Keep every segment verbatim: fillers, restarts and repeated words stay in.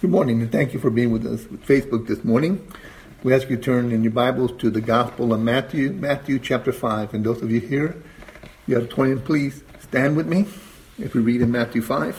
Good morning, and thank you for being with us with Facebook this morning. We ask you to turn in your Bibles to the Gospel of Matthew, Matthew chapter five. And those of you here, you have twenty, please stand with me if we read in Matthew five.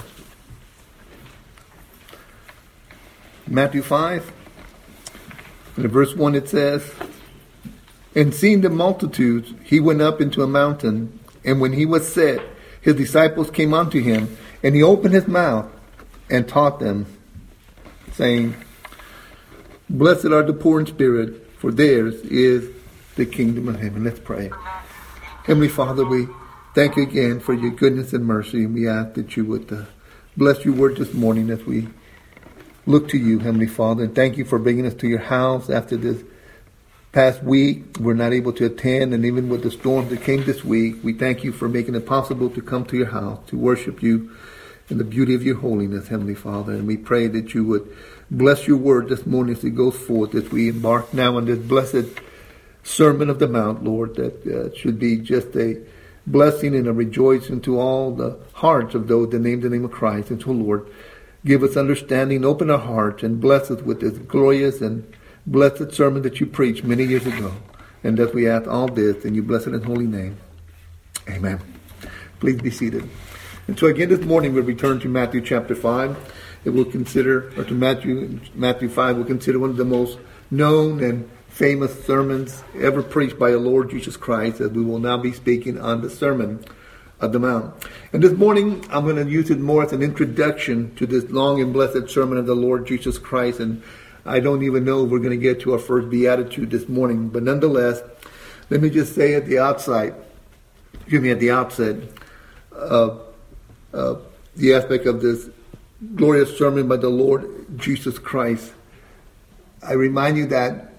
Matthew five, and in verse one it says, "And seeing the multitudes, he went up into a mountain, and when he was set, his disciples came unto him, and he opened his mouth and taught them, saying, Blessed are the poor in spirit, for theirs is the kingdom of heaven." Let's pray. Heavenly Father, we thank you again for your goodness and mercy, and we ask that you would uh, bless your word this morning as we look to you, Heavenly Father. And thank you for bringing us to your house after this past week. We're not able to attend, and even with the storms that came this week, we thank you for making it possible to come to your house, to worship you in the beauty of your holiness, Heavenly Father. And we pray that you would bless your word this morning as it goes forth, as we embark now on this blessed Sermon of the Mount, Lord, that uh, should be just a blessing and a rejoicing to all the hearts of those that name the name of Christ. And so, Lord, give us understanding, open our hearts, and bless us with this glorious and blessed sermon that you preached many years ago. And that we ask all this in your blessed and holy name. Amen. Please be seated. And so again this morning we'll return to Matthew chapter five. It will consider, or to Matthew Matthew five, we'll consider one of the most known and famous sermons ever preached by our Lord Jesus Christ, as we will now be speaking on the Sermon of the Mount. And this morning I'm going to use it more as an introduction to this long and blessed sermon of the Lord Jesus Christ. And I don't even know if we're going to get to our first beatitude this morning. But nonetheless, let me just say at the outset, excuse me, at the outset, uh, uh, the aspect of this glorious sermon by the Lord Jesus Christ. I remind you that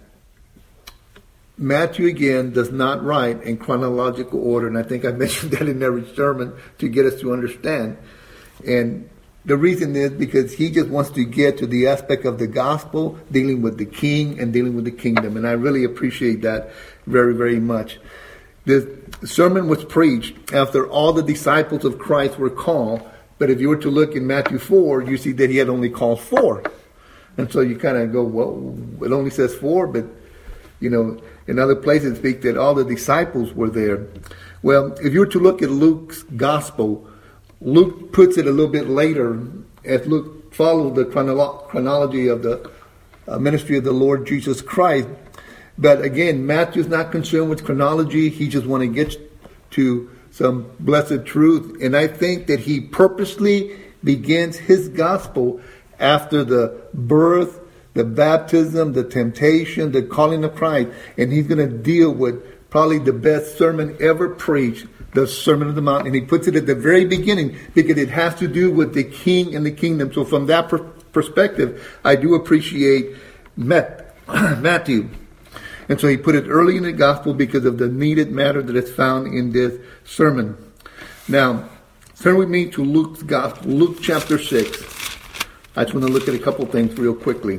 Matthew, again, does not write in chronological order. And I think I mentioned that in every sermon to get us to understand. And the reason is because he just wants to get to the aspect of the gospel, dealing with the king and dealing with the kingdom. And I really appreciate that very, very much. This sermon was preached after all the disciples of Christ were called. But if you were to look in Matthew four, you see that he had only called four. And so you kind of go, well, it only says four, but, you know, in other places speak that all the disciples were there. Well, if you were to look at Luke's gospel, Luke puts it a little bit later, as Luke followed the chronolo- chronology of the uh, ministry of the Lord Jesus Christ. But again, Matthew's not concerned with chronology. He just wants to get to some blessed truth. And I think that he purposely begins his gospel after the birth, the baptism, the temptation, the calling of Christ. And he's going to deal with probably the best sermon ever preached, the Sermon of the Mount. And he puts it at the very beginning because it has to do with the king and the kingdom. So from that per- perspective, I do appreciate Matt, Matthew. And so he put it early in the gospel because of the needed matter that is found in this sermon. Now, turn with me to Luke's gospel, Luke chapter six. I just want to look at a couple things real quickly.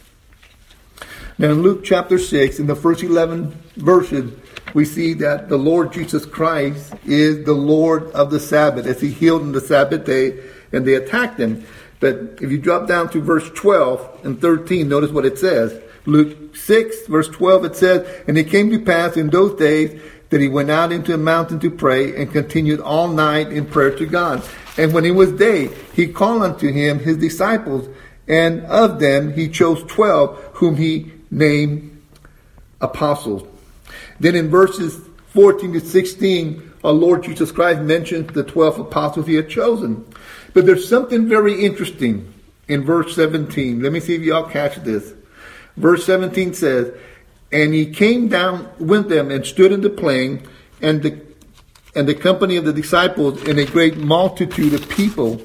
Now, in Luke chapter six, in the first eleven verses, we see that the Lord Jesus Christ is the Lord of the Sabbath, as he healed on the Sabbath day, and they attacked him. But if you drop down to verse twelve and thirteen, notice what it says. Luke six, verse twelve, it says, "And it came to pass in those days that he went out into a mountain to pray, and continued all night in prayer to God. And when it was day, he called unto him his disciples, and of them he chose twelve, whom he named apostles." Then in verses fourteen to sixteen, our Lord Jesus Christ mentions the twelve apostles he had chosen. But there's something very interesting in verse seventeen. Let me see if y'all catch this. Verse seventeen says, "And he came down with them and stood in the plain, and the and the company of the disciples, and a great multitude of people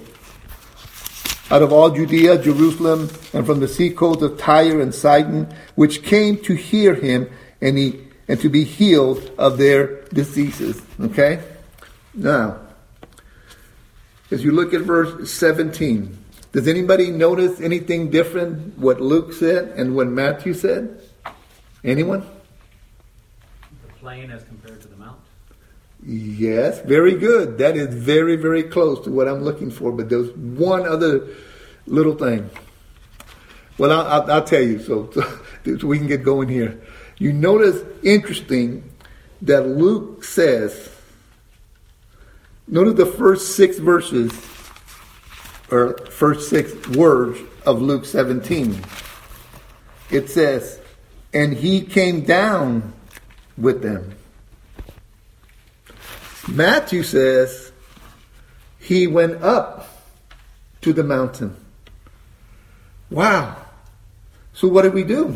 out of all Judea, Jerusalem, and from the seacoast of Tyre and Sidon, which came to hear him, and he and to be healed of their diseases." Okay? Now, as you look at verse seventeen, does anybody notice anything different what Luke said and what Matthew said? Anyone? The plain as compared to the mount. Yes, very good. That is very, very close to what I'm looking for. But there's one other little thing. Well, I'll, I'll, I'll tell you, so, so we can get going here. You notice, interesting, that Luke says, notice the first six verses, or first six words of Luke seventeen. It says, and he came down with them. Matthew says, he went up to the mountain. Wow. So what did we do?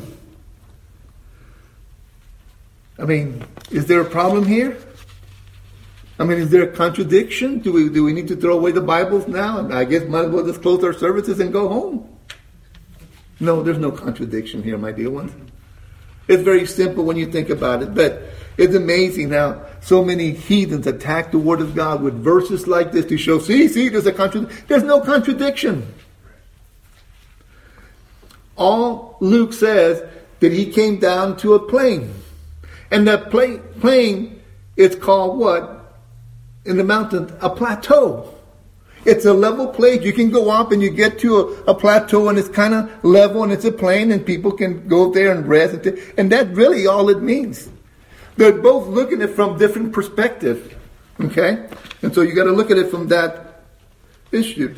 I mean, is there a problem here? I mean, is there a contradiction? Do we do we need to throw away the Bibles now? And I guess might as well just close our services and go home. No, there's no contradiction here, my dear ones. It's very simple when you think about it. But it's amazing how so many heathens attack the Word of God with verses like this to show, see, see, there's a contradiction. There's no contradiction. All Luke says that he came down to a plain. And that plain, plain is called what? In the mountain, a plateau. It's a level place. You can go up and you get to a, a plateau and it's kind of level and it's a plain and people can go there and rest. And, t- and that's really all it means. They're both looking at it from different perspectives. Okay? And so you got to look at it from that issue.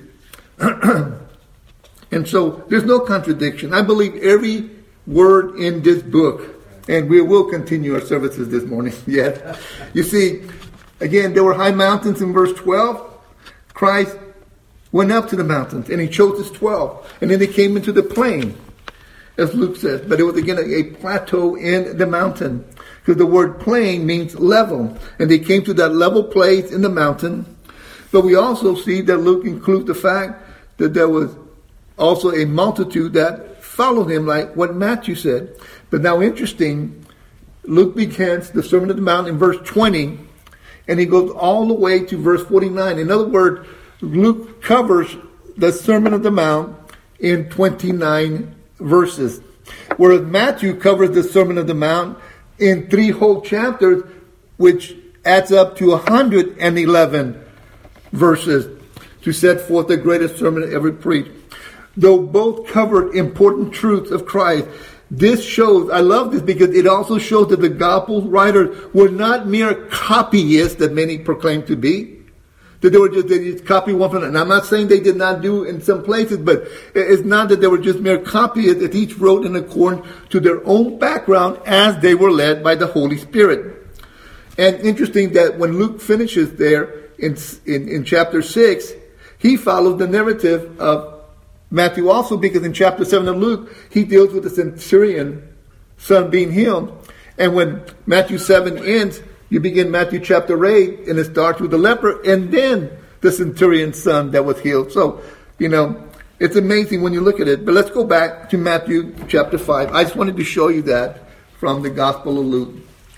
And so there's no contradiction. I believe every word in this book. And we will continue our services this morning. Yes. You see, again, there were high mountains in verse twelve. Christ went up to the mountains and he chose his twelve. And then they came into the plain, as Luke says. But it was again a, a plateau in the mountain. Because the word plain means level. And they came to that level place in the mountain. But we also see that Luke includes the fact that there was also a multitude that followed him, like what Matthew said. But now interesting, Luke begins the Sermon on the Mount in verse twenty. And he goes all the way to verse forty-nine. In other words, Luke covers the Sermon on the Mount in twenty-nine verses. Whereas Matthew covers the Sermon on the Mount in three whole chapters, which adds up to one hundred eleven verses to set forth the greatest sermon ever preached. Though both covered important truths of Christ, this shows, I love this because it also shows that the gospel writers were not mere copyists that many proclaim to be. That they were just, they just copy one from another. And I'm not saying they did not do in some places, but it's not that they were just mere copyists that each wrote in accordance to their own background as they were led by the Holy Spirit. And interesting that when Luke finishes there in, in, in chapter six, he follows the narrative of Matthew also, because in chapter seven of Luke, he deals with the centurion son being healed. And when Matthew seven ends, you begin Matthew chapter eight, and it starts with the leper, and then the centurion son that was healed. So, you know, it's amazing when you look at it. But let's go back to Matthew chapter five. I just wanted to show you that from the Gospel of Luke.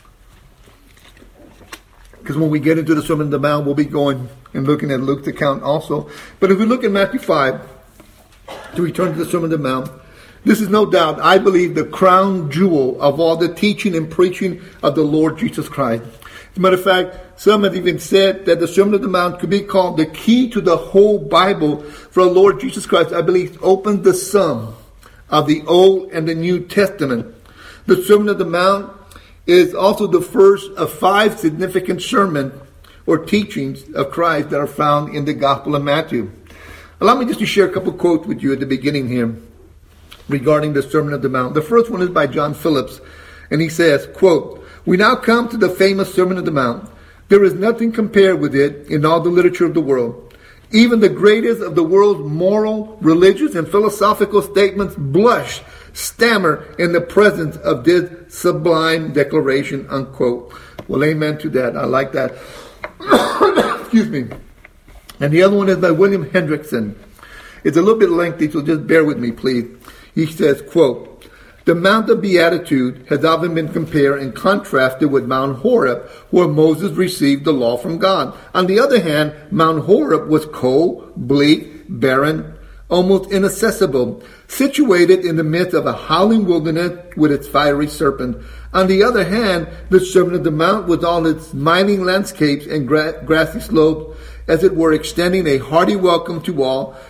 Because when we get into the Sermon on the Mount, we'll be going and looking at Luke's account also. But if we look at Matthew five, to return to the Sermon on the Mount, this is no doubt, I believe, the crown jewel of all the teaching and preaching of the Lord Jesus Christ. As a matter of fact, some have even said that the Sermon on the Mount could be called the key to the whole Bible, for the Lord Jesus Christ, I believe, opens the sum of the Old and the New Testament. The Sermon on the Mount is also the first of five significant sermons or teachings of Christ that are found in the Gospel of Matthew. Allow me just to share a couple quotes with you at the beginning here regarding the Sermon on the Mount. The first one is by John Phillips, and he says, quote, "We now come to the famous Sermon on the Mount. There is nothing compared with it in all the literature of the world. Even the greatest of the world's moral, religious, and philosophical statements blush, stammer in the presence of this sublime declaration," unquote. Well, amen to that. I like that. Excuse me. And the other one is by William Hendrickson. It's a little bit lengthy, so just bear with me, please. He says, quote, "The Mount of Beatitude has often been compared and contrasted with Mount Horeb, where Moses received the law from God. On the other hand, Mount Horeb was cold, bleak, barren, almost inaccessible, situated in the midst of a howling wilderness with its fiery serpent. On the other hand, the Sermon on the Mount, with all its smiling landscapes and gra- grassy slopes, as it were extending a hearty welcome to all,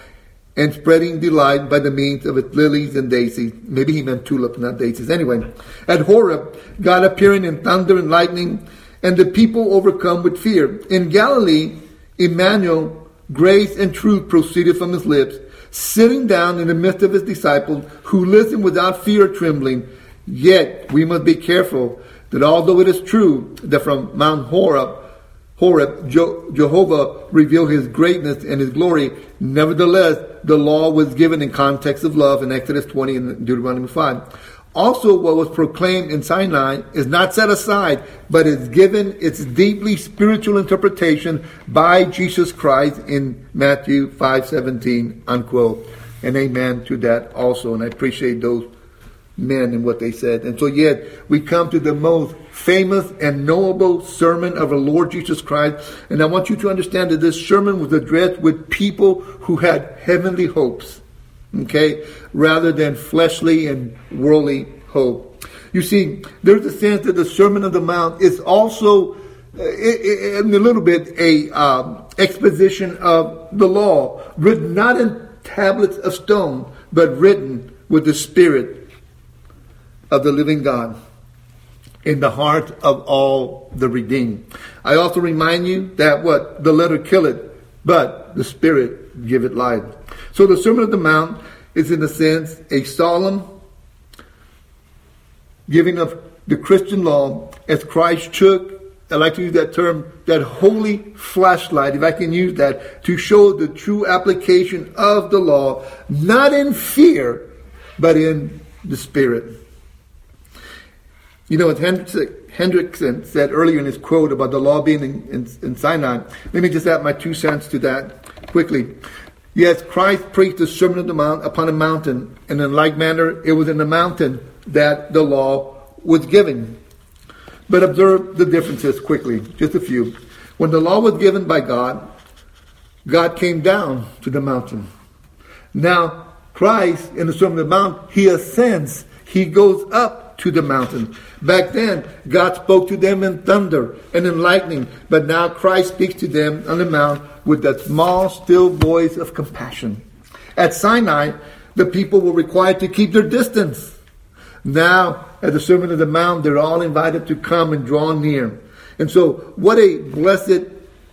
and spreading delight by the means of its lilies and daisies. Maybe he meant tulips, not daisies. Anyway, at Horeb, God appearing in thunder and lightning, and the people overcome with fear. In Galilee, Emmanuel, grace and truth proceeded from his lips, sitting down in the midst of his disciples, who listened without fear or trembling. Yet we must be careful that although it is true that from Mount Horeb, Horeb, Jehovah revealed his greatness and his glory, nevertheless, the law was given in context of love in Exodus twenty and Deuteronomy five. Also, what was proclaimed in Sinai is not set aside, but is given its deeply spiritual interpretation by Jesus Christ in Matthew five seventeen, unquote. And amen to that also. And I appreciate those men and what they said. And so yet we come to the most famous and knowable sermon of our Lord Jesus Christ. And I want you to understand that this sermon was addressed with people who had heavenly hopes, okay, rather than fleshly and worldly hope. You see, there's a sense that the Sermon on the Mount is also uh, in a little bit a um, exposition of the law, written not in tablets of stone, but written with the Spirit of the living God in the heart of all the redeemed. I also remind you that what? The letter killeth, but the Spirit giveth life. So the Sermon on the Mount is in a sense a solemn giving of the Christian law as Christ took, I like to use that term, that holy flashlight, if I can use that, to show the true application of the law, not in fear, but in the Spirit. You know, as Hendrickson said earlier in his quote about the law being in, in, in Sinai, let me just add my two cents to that quickly. Yes, Christ preached the Sermon on the Mount upon a mountain, and in like manner, it was in the mountain that the law was given. But observe the differences quickly, just a few. When the law was given by God, God came down to the mountain. Now, Christ, in the Sermon on the Mount, he ascends. He goes up to the mountain. Back then, God spoke to them in thunder and in lightning. But now Christ speaks to them on the mount with that small, still voice of compassion. At Sinai, the people were required to keep their distance. Now, at the Sermon on the Mount, they're all invited to come and draw near. And so, what a blessed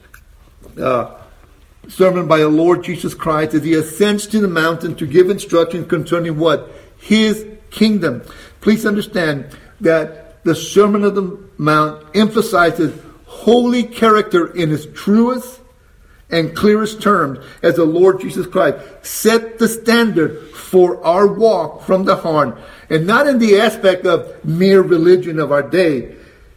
uh, sermon by our Lord Jesus Christ as he ascends to the mountain to give instruction concerning what? His kingdom. Please understand that the Sermon on the Mount emphasizes holy character in its truest and clearest terms as the Lord Jesus Christ set the standard for our walk from the heart, and not in the aspect of mere religion of our day.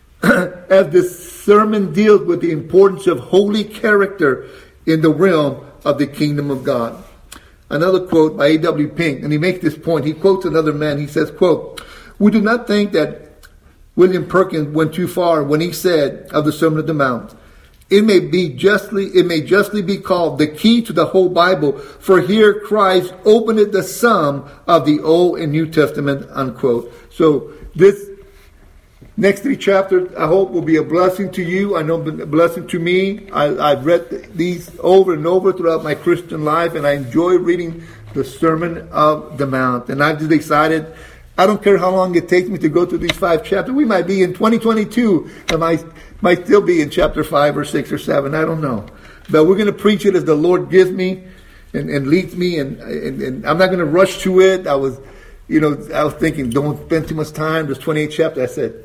As this sermon deals with the importance of holy character in the realm of the kingdom of God. Another quote by A W Pink, and he makes this point. He quotes another man. He says, quote, "We do not think that William Perkins went too far when he said of the Sermon on the Mount, It may be justly, it may justly be called the key to the whole Bible, for here Christ opened the sum of the Old and New Testament," unquote. So this next three chapters, I hope, will be a blessing to you. I know a blessing to me. I, I've read these over and over throughout my Christian life, and I enjoy reading the Sermon of the Mount. And I've just decided, I don't care how long it takes me to go through these five chapters. We might be in twenty twenty-two, and might, might still be in chapter five or six or seven. I don't know. But we're going to preach it as the Lord gives me and, and leads me, and, and, and I'm not going to rush to it. I was, you know, I was thinking, don't spend too much time. There's twenty-eight chapters. I said,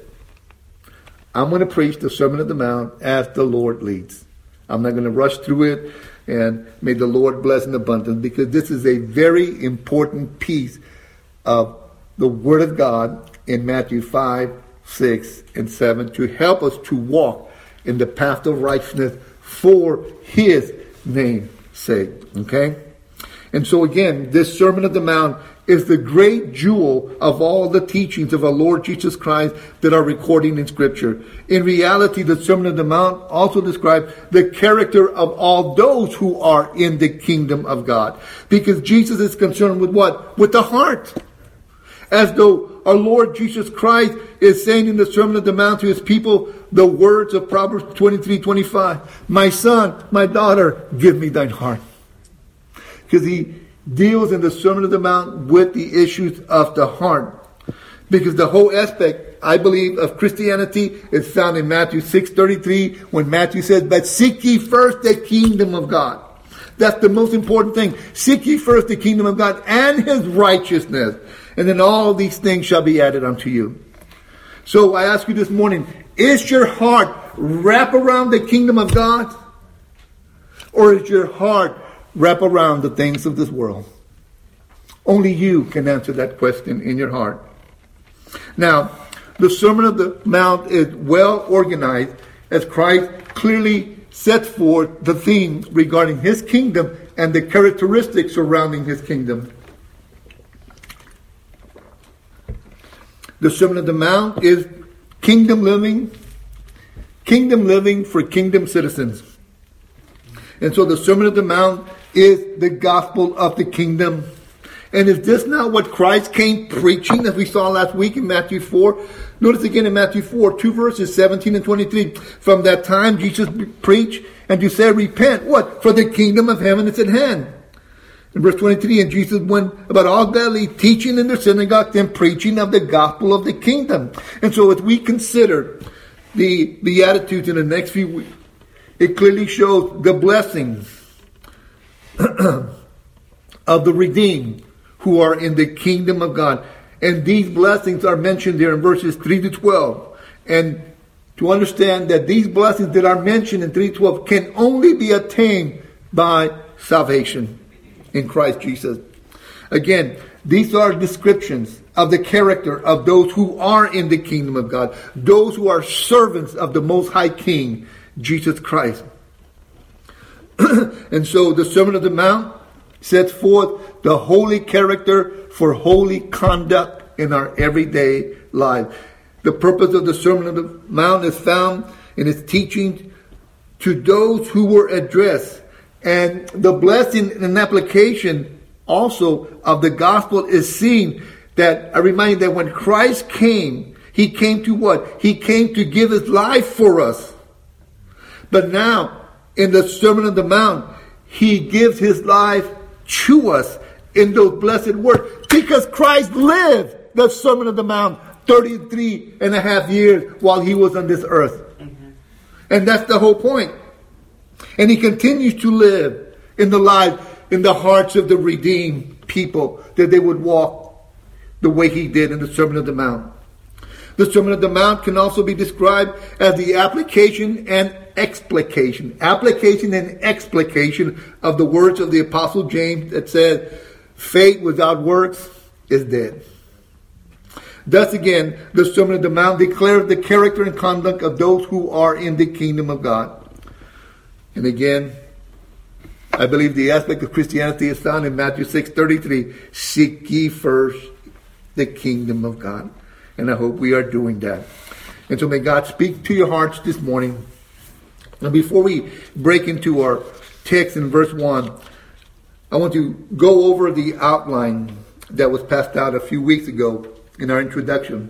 I'm going to preach the Sermon on the Mount as the Lord leads. I'm not going to rush through it, and may the Lord bless in abundance, because this is a very important piece of the Word of God in Matthew five, six, and seven to help us to walk in the path of righteousness for His name's sake. Okay? And so again, this Sermon on the Mount is the great jewel of all the teachings of our Lord Jesus Christ that are recorded in Scripture. In reality, the Sermon on the Mount also describes the character of all those who are in the kingdom of God. Because Jesus is concerned with what? With the heart. As though our Lord Jesus Christ is saying in the Sermon on the Mount to His people the words of Proverbs twenty-three twenty-five. My son, my daughter, give me thine heart. Because he deals in the Sermon on the Mount with the issues of the heart. Because the whole aspect, I believe, of Christianity is found in Matthew six thirty-three, when Matthew says, "But seek ye first the kingdom of God." That's the most important thing. Seek ye first the kingdom of God and his righteousness, and then all these things shall be added unto you. So I ask you this morning, is your heart wrap around the kingdom of God? Or is your heart wrap around the things of this world? Only you can answer that question in your heart. Now, the Sermon on the Mount is well organized as Christ clearly sets forth the themes regarding his kingdom and the characteristics surrounding his kingdom. The Sermon on the Mount is kingdom living, kingdom living for kingdom citizens. And so the Sermon on the Mount is the gospel of the kingdom. And is this not what Christ came preaching, as we saw last week in Matthew four? Notice again in Matthew four, two verses, seventeen and twenty-three. From that time Jesus preached, and you said, repent. What? For the kingdom of heaven is at hand. In verse twenty-three, and Jesus went about all Galilee, teaching in their synagogues and preaching of the gospel of the kingdom. And so as we consider the Beatitudes in the next few weeks, it clearly shows the blessings of the redeemed who are in the kingdom of God. And these blessings are mentioned there in verses three to twelve. And to understand that these blessings that are mentioned in three to twelve can only be attained by salvation in Christ Jesus. Again, these are descriptions of the character of those who are in the kingdom of God, those who are servants of the Most High King, Jesus Christ. And so the Sermon on the Mount sets forth the holy character for holy conduct in our everyday life. The purpose of the Sermon on the Mount is found in its teaching to those who were addressed. And the blessing and application also of the gospel is seen that, I remind you that when Christ came, he came to what? He came to give his life for us. But now, in the Sermon on the Mount, he gives his life to us in those blessed words. Because Christ lived the Sermon on the Mount thirty-three and a half years while he was on this earth. Mm-hmm. And that's the whole point. And he continues to live in the lives, in the hearts of the redeemed people, that they would walk the way he did in the Sermon on the Mount. The Sermon on the Mount can also be described as the application and explication. Application and explication of the words of the Apostle James that said, faith without works is dead. Thus again, the Sermon on the Mount declares the character and conduct of those who are in the kingdom of God. And again, I believe the aspect of Christianity is found in Matthew six thirty-three. Seek ye first the kingdom of God. And I hope we are doing that. And so may God speak to your hearts this morning. And before we break into our text in verse one, I want to go over the outline that was passed out a few weeks ago in our introduction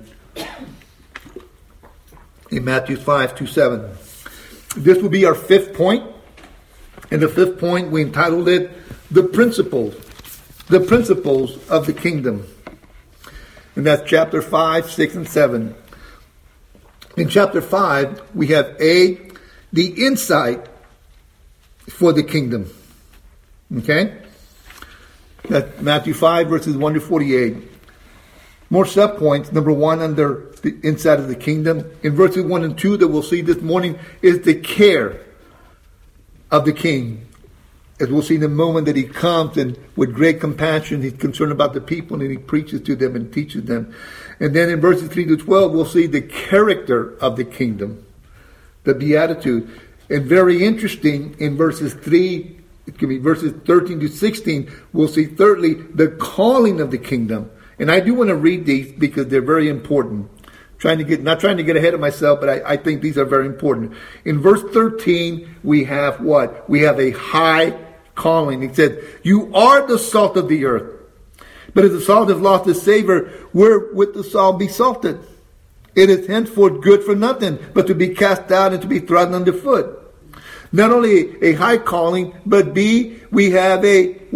in Matthew five to seven. This will be our fifth point. And the fifth point, we entitled it, The Principles. The Principles of the Kingdom. And that's chapter five, six, and seven. In chapter five, we have A, the insight for the kingdom. Okay? That's Matthew five, verses one to forty-eight. More subpoints. Number one, under the insight of the kingdom. In verses one and two that we'll see this morning is the care of the king. As we'll see in a moment that he comes and with great compassion, he's concerned about the people and he preaches to them and teaches them. And then in verses three to twelve, we'll see the character of the kingdom, the beatitude. And very interesting, in verses three, it can be verses thirteen to sixteen, we'll see thirdly, the calling of the kingdom. And I do want to read these because they're very important. Trying to get, not trying to get ahead of myself, but I, I think these are very important. In verse thirteen, we have what? We have a high calling. It said, you are the salt of the earth. But if the salt has lost its savor, where would the salt be salted? It is henceforth good for nothing, but to be cast out and to be trodden underfoot. Not only a high calling, but B, we have a what?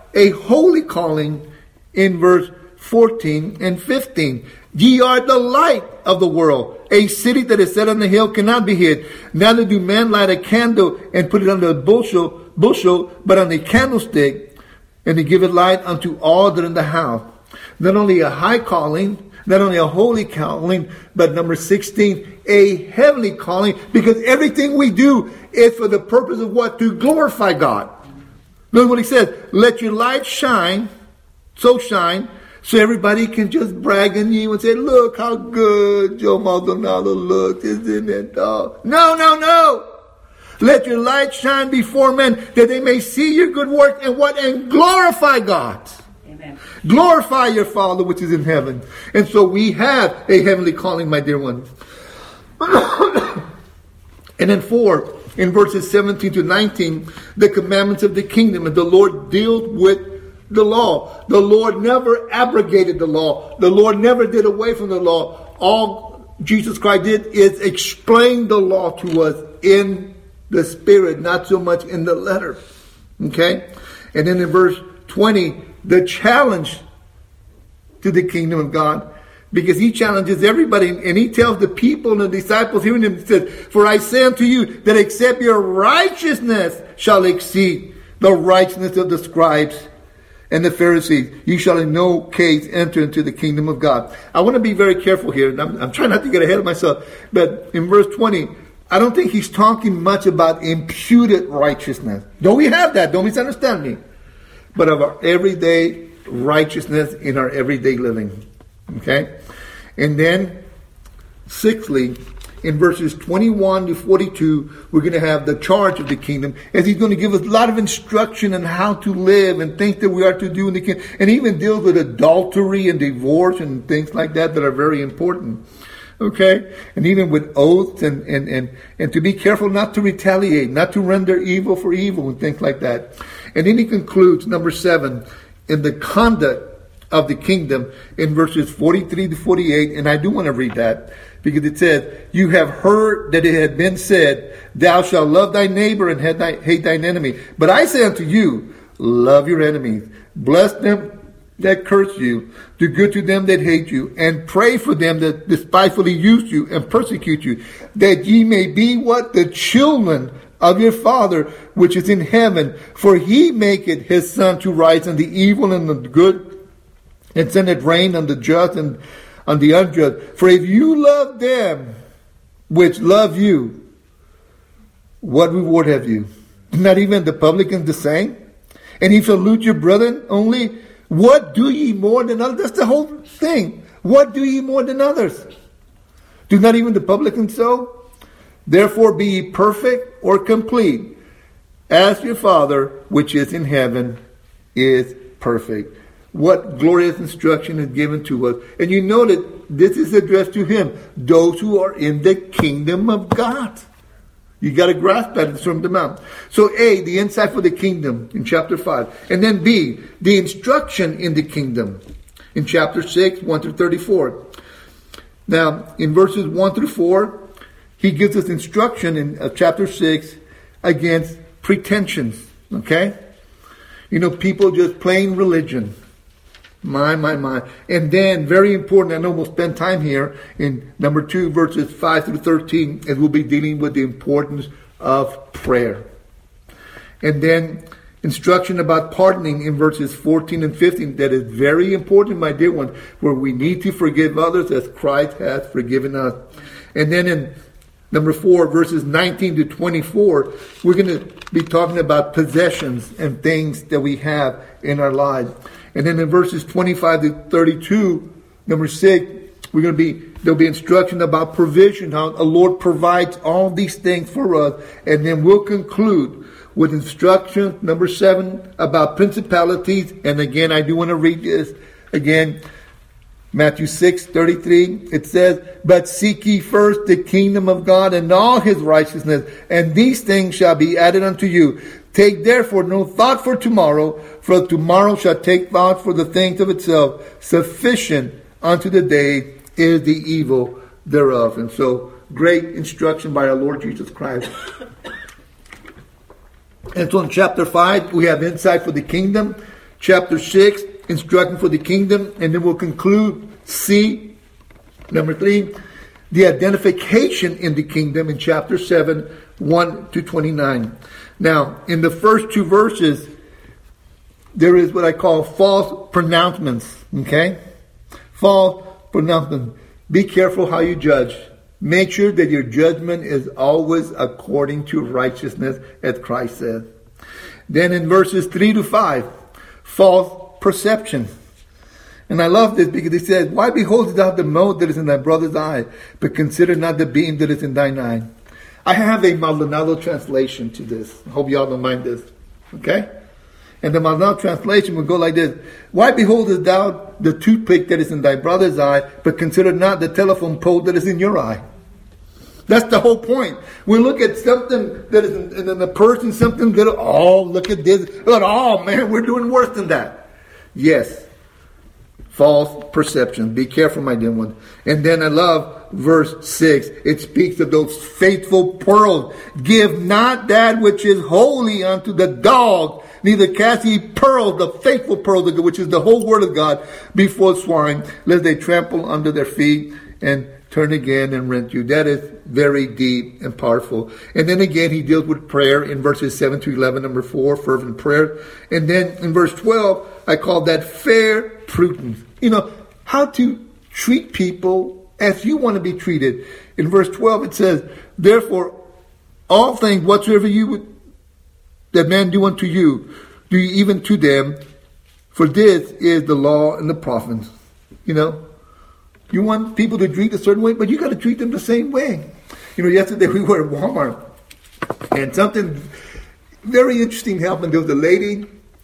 a holy calling in verse fourteen and fifteen. Ye are the light of the world. A city that is set on the hill cannot be hid. Neither do men light a candle and put it under a bushel, bushel, but on a candlestick, and to give it light unto all that are in the house. Not only a high calling, not only a holy calling, but number sixteen, a heavenly calling, because everything we do is for the purpose of what? To glorify God. Look what he says. Let your light shine, so shine, so everybody can just brag on you and say, look how good Joe Maldonado looks, isn't it? Oh. No, no, no. Let your light shine before men, that they may see your good work and what? And glorify God. Amen. Glorify your Father which is in heaven. And so we have a heavenly calling, my dear one. And then four, in verses seventeen to nineteen, the commandments of the kingdom. And the Lord deals with the law. The Lord never abrogated the law. The Lord never did away from the law. All Jesus Christ did is explain the law to us in the spirit, not so much in the letter. Okay? And then in verse twenty, the challenge to the kingdom of God, because he challenges everybody, and he tells the people and the disciples hearing him, he says, for I say unto you that except your righteousness shall exceed the righteousness of the scribes and the Pharisees, you shall in no case enter into the kingdom of God. I want to be very careful here, and I'm, I'm trying not to get ahead of myself, but in verse twenty, I don't think he's talking much about imputed righteousness. Though we have that, don't misunderstand me. But of our everyday righteousness in our everyday living. Okay? And then, sixthly, in verses twenty-one to forty-two, we're going to have the charge of the kingdom, as he's going to give us a lot of instruction on how to live and things that we are to do in the kingdom. And he even deals with adultery and divorce and things like that that are very important. Okay? And even with oaths and, and, and, and to be careful not to retaliate, not to render evil for evil and things like that. And then he concludes, number seven, in the conduct of the kingdom in verses forty-three to forty-eight. And I do want to read that because it says, you have heard that it had been said, thou shalt love thy neighbor and hate thine enemy. But I say unto you, love your enemies, bless them that curse you, do good to them that hate you, and pray for them that despitefully use you and persecute you, that ye may be what? The children of your Father which is in heaven. For he maketh his sun to rise on the evil and on the good, and sendeth rain on the just and on the unjust. For if you love them which love you, what reward have you? Not even the publicans the same? And if you salute your brethren only, what do ye more than others? That's the whole thing. What do ye more than others? Do not even the publicans so? Therefore be ye perfect or complete, as your Father which is in heaven is perfect. What glorious instruction is given to us. And you know that this is addressed to him, those who are in the kingdom of God. You got to grasp that from the mount. So A, the insight for the kingdom in chapter five. And then B, the instruction in the kingdom in chapter six, one through thirty-four. Now, in verses one through four, he gives us instruction in uh, chapter six against pretensions. Okay? You know, people just plain religion. My, my, my. And then, very important, I know we'll spend time here in number two, verses five through thirteen, as we'll be dealing with the importance of prayer. And then, instruction about pardoning in verses fourteen and fifteen, that is very important, my dear one, where we need to forgive others as Christ has forgiven us. And then in number four, verses nineteen to twenty-four, we're going to be talking about possessions and things that we have in our lives. And then in verses twenty-five to thirty-two, number six, we're going to be, there'll be instruction about provision, how the Lord provides all these things for us. And then we'll conclude with instruction, number seven, about principalities. And again, I do want to read this again. Matthew six thirty-three, it says, but seek ye first the kingdom of God and all his righteousness, and these things shall be added unto you. Take therefore no thought for tomorrow, for tomorrow shall take thought for the things of itself. Sufficient unto the day is the evil thereof. And so, great instruction by our Lord Jesus Christ. And so in chapter five, we have insight for the kingdom. Chapter six, instruction for the kingdom. And then we'll conclude C, number three, the identification in the kingdom in chapter seven, one to twenty-nine. Now, in the first two verses, there is what I call false pronouncements. Okay? False pronouncements. Be careful how you judge. Make sure that your judgment is always according to righteousness, as Christ said. Then in verses three to five, false perception. And I love this because he says, why beholdest thou the mote that is in thy brother's eye, but consider not the beam that is in thine eye? I have a Maldonado translation to this. I hope y'all don't mind this. Okay? And the Maldonado translation will go like this. Why beholdest thou the toothpick that is in thy brother's eye, but consider not the telephone pole that is in your eye? That's the whole point. We look at something that is in, in the person, something that, oh, look at this. But, oh, man, we're doing worse than that. Yes. False perception. Be careful, my dear one. And then I love verse six. It speaks of those faithful pearls. Give not that which is holy unto the dog, neither cast ye pearls, the faithful pearls, which is the whole word of God, before swine, lest they trample under their feet and turn again and rent you. That is very deep and powerful. And then again, he deals with prayer in verses seven to eleven, number four, fervent prayer. And then in verse twelve, I call that fair prudence. You know, how to treat people as you want to be treated. In verse twelve, it says, therefore, all things whatsoever you would, that man do unto you, do you even to them, for this is the law and the prophets. You know, you want people to treat a certain way, but you got to treat them the same way. You know, yesterday we were at Walmart, and something very interesting happened. There was a lady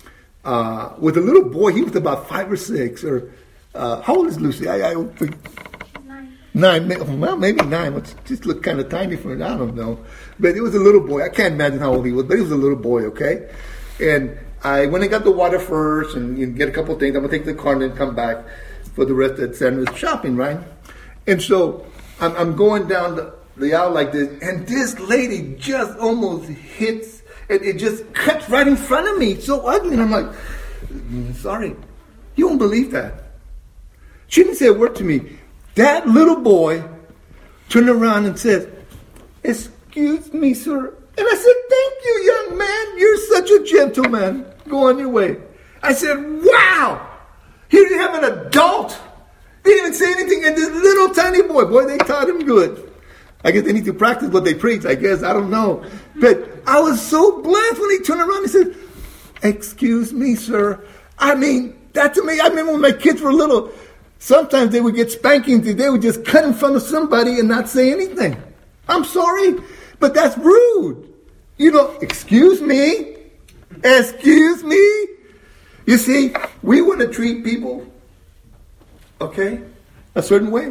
uh, with a little boy. He was about five or six, or uh, how old is Lucy? I, I think nine. Nine. Well, maybe nine. It just looked kind of tiny for it. I don't know, but it was a little boy. I can't imagine how old he was, but he was a little boy. Okay, and I went and got the water first, and you know, get a couple of things. I'm gonna take the car and then come back for the rest of Sandra's shopping, right? And so I'm, I'm going down the, the aisle like this, and this lady just almost hits, and it just cuts right in front of me, so ugly. And I'm like, sorry, you won't believe that. She didn't say a word to me. That little boy turned around and said, excuse me, sir. And I said, thank you, young man. You're such a gentleman. Go on your way. I said, wow. He didn't have an adult. He didn't even say anything. And this little tiny boy, boy, they taught him good. I guess they need to practice what they preach. I guess. I don't know. But I was so blessed when he turned around and said, excuse me, sir. I mean, that to me, I remember when my kids were little, sometimes they would get spankings. They would just cut in front of somebody and not say anything. I'm sorry, but that's rude. You know, excuse me. Excuse me. You see, we want to treat people, okay, a certain way.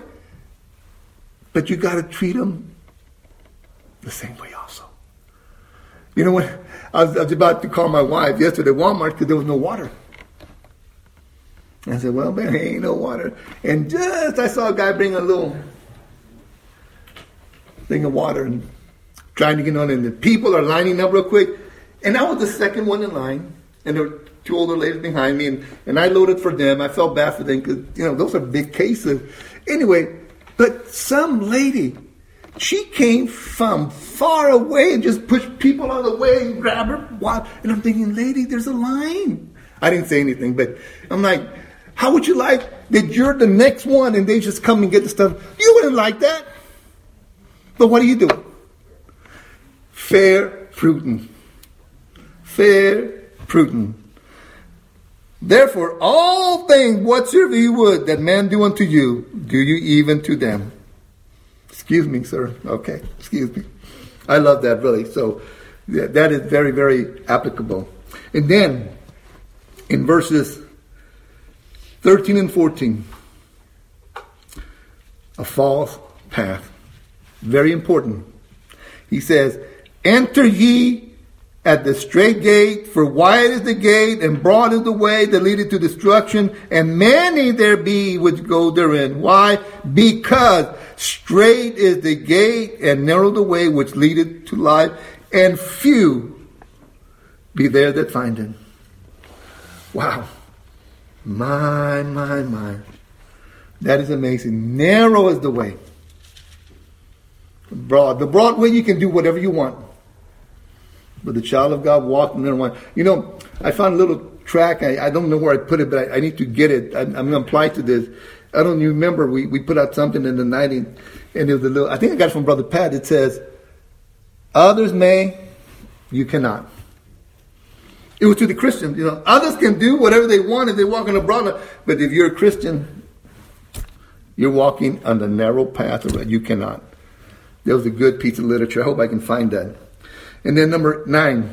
But you got to treat them the same way also. You know what? I was, I was about to call my wife yesterday at Walmart because there was no water. I said, well, man, there ain't no water. And just I saw a guy bring a little thing of water and trying to get on. And the people are lining up real quick. And I was the second one in line. And there were two older ladies behind me. And, and I loaded for them. I felt bad for them because, you know, those are big cases. Anyway, but some lady, she came from far away and just pushed people out of the way and grabbed her. Wow. And I'm thinking, lady, there's a line. I didn't say anything, but I'm like, how would you like that you're the next one and they just come and get the stuff? You wouldn't like that. But what do you do? Fair prudence. Fair prudence. Therefore, all things whatsoever you would that man do unto you, do you even to them. Excuse me, sir. Okay, excuse me. I love that, really. So yeah, that is very, very applicable. And then, in verses thirteen and fourteen, a false path. Very important. He says, enter ye at the straight gate, for wide is the gate, and broad is the way that leadeth to destruction, and many there be which go therein. Why? Because straight is the gate, and narrow the way which leadeth to life, and few be there that find it. Wow. My, my, my. That is amazing. Narrow is the way. Broad. The broad way, you can do whatever you want. But the child of God walked in there one. You know, I found a little track. I, I don't know where I put it, but I, I need to get it. I, I'm going to apply to this. I don't even remember. We, we put out something in the nineties, and it was a little, I think I got it from Brother Pat. It says, others may, you cannot. It was to the Christians. You know, others can do whatever they want if they walk in a broad. But if you're a Christian, you're walking on the narrow path of it. You cannot. That was a good piece of literature. I hope I can find that. And then number nine,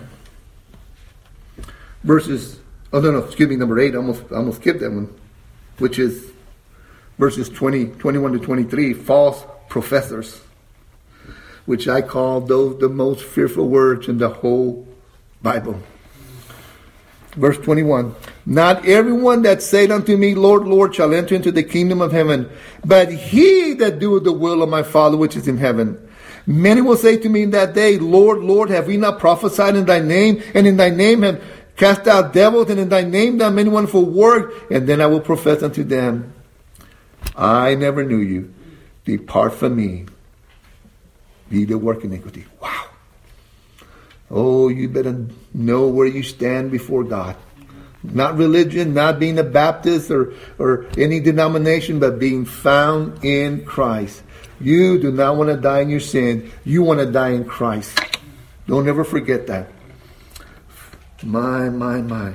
verses, oh no, no, excuse me, number eight, I almost, I almost skipped that one, which is verses twenty, twenty-one to twenty-three, false professors, which I call those the most fearful words in the whole Bible. Verse twenty-one, not everyone that saith unto me, Lord, Lord, shall enter into the kingdom of heaven, but he that doeth the will of my Father which is in heaven. Many will say to me in that day, Lord, Lord, have we not prophesied in thy name, and in thy name have cast out devils, and in thy name done many wonderful works? And then I will profess unto them, I never knew you. Depart from me, ye that work iniquity. Wow. Oh, you better know where you stand before God. Not religion, not being a Baptist or, or any denomination, but being found in Christ. You do not want to die in your sin. You want to die in Christ. Don't ever forget that. My, my, my.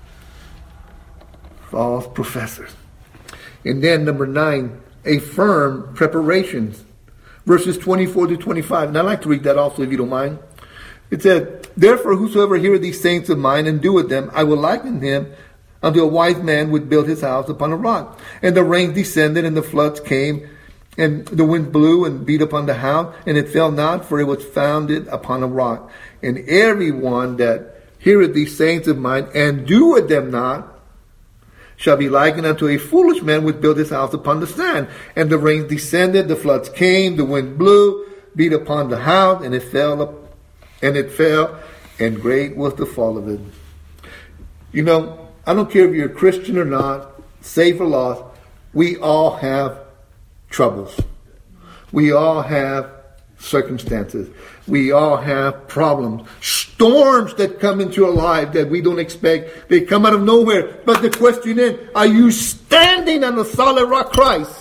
False professors. And then number nine, a firm preparations. Verses twenty-four to twenty-five. And I'd like to read that also if you don't mind. It said, therefore whosoever heareth these sayings of mine and doeth them, I will liken him unto a wise man which built his house upon a rock. And the rain descended, and the floods came, and the wind blew and beat upon the house, and it fell not, for it was founded upon a rock. And everyone that heareth these sayings of mine and doeth them not shall be likened unto a foolish man which built his house upon the sand. And the rain descended, the floods came, the wind blew, beat upon the house, and it fell up, and it fell, and great was the fall of it. You know, I don't care if you're a Christian or not, saved or lost, we all have troubles. We all have circumstances. We all have problems. Storms that come into our life that we don't expect. They come out of nowhere. But the question is, are you standing on the solid rock, Christ?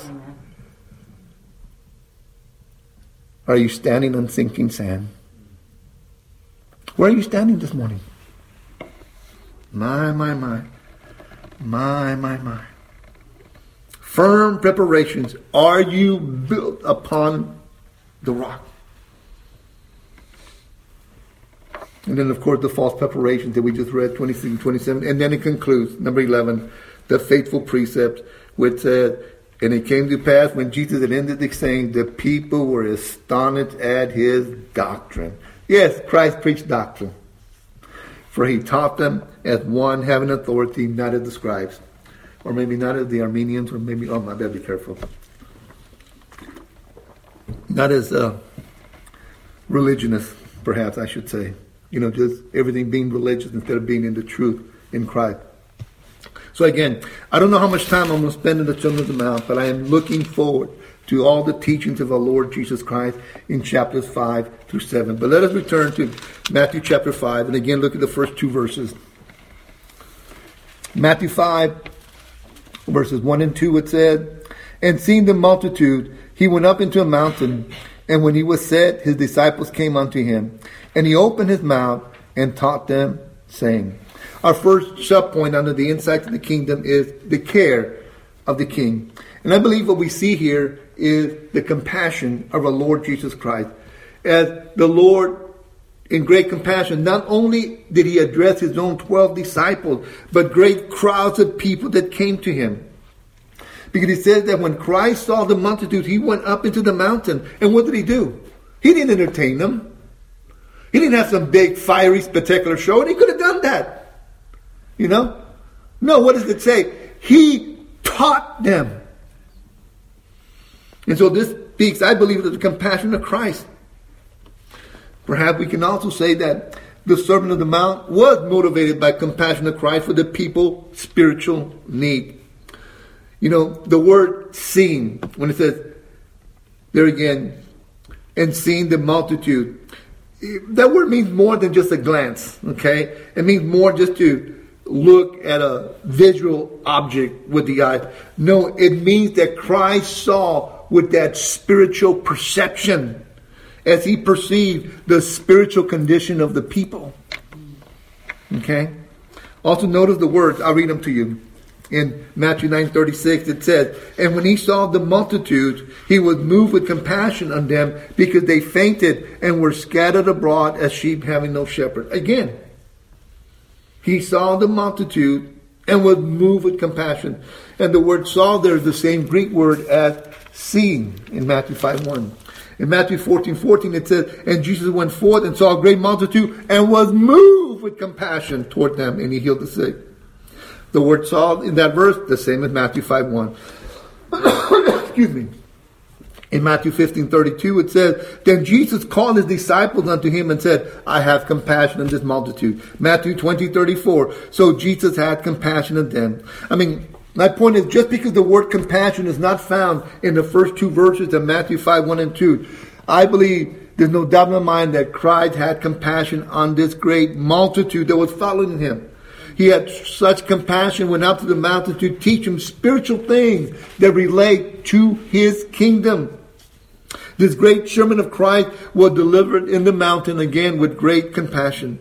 Are you standing on sinking sand? Where are you standing this morning? My, my, my. My, my, my. Firm preparations. Are you built upon the rock? And then, of course, the false preparations that we just read, twenty-six and twenty-seven. And then it concludes, number eleven, the faithful precepts, which said, and it came to pass when Jesus had ended the saying, the people were astonished at his doctrine. Yes, Christ preached doctrine. For he taught them as one having authority, not as the scribes. Or maybe not as the Armenians, or maybe, oh, I better be careful. Not as uh, religionists, perhaps I should say. You know, just everything being religious instead of being in the truth in Christ. So again, I don't know how much time I'm going to spend in the Sermon on the Mount, but I am looking forward to all the teachings of our Lord Jesus Christ in chapters five through seven. But let us return to Matthew chapter five, and again look at the first two verses. Matthew five, verses one and two, it said, and seeing the multitude, he went up into a mountain, and when he was set, his disciples came unto him. And he opened his mouth and taught them, saying. Our first sub-point under the insight of the kingdom is the care of the king. And I believe what we see here is the compassion of our Lord Jesus Christ. As the Lord, in great compassion, not only did he address his own twelve disciples, but great crowds of people that came to him. Because he says that when Christ saw the multitude, he went up into the mountain. And what did he do? He didn't entertain them. He didn't have some big, fiery, spectacular show, and he could have done that. You know? No, what does it say? He taught them. And so this speaks, I believe, of the compassion of Christ. Perhaps we can also say that the Sermon on the Mount was motivated by compassion of Christ for the people's spiritual need. You know, the word seeing, when it says, there again, and seeing the multitude, that word means more than just a glance, okay? It means more just to look at a visual object with the eye. No, it means that Christ saw with that spiritual perception as he perceived the spiritual condition of the people. Okay? Also notice the words. I'll read them to you. In Matthew nine thirty-six it says, and when he saw the multitudes, he was moved with compassion on them because they fainted and were scattered abroad as sheep having no shepherd. Again, he saw the multitude and was moved with compassion. And the word saw there is the same Greek word as seeing in Matthew five one. In Matthew fourteen fourteen it says, and Jesus went forth and saw a great multitude and was moved with compassion toward them, and he healed the sick. The word saw in that verse, the same as Matthew five one. Excuse me. In Matthew fifteen thirty-two it says, then Jesus called his disciples unto him and said, I have compassion on this multitude. Matthew twenty thirty-four. So Jesus had compassion on them. I mean, my point is, just because the word compassion is not found in the first two verses of Matthew five one and two, I believe there's no doubt in my mind that Christ had compassion on this great multitude that was following him. He had such compassion, went out to the mountain to teach them spiritual things that relate to his kingdom. This great sermon of Christ was delivered in the mountain again with great compassion.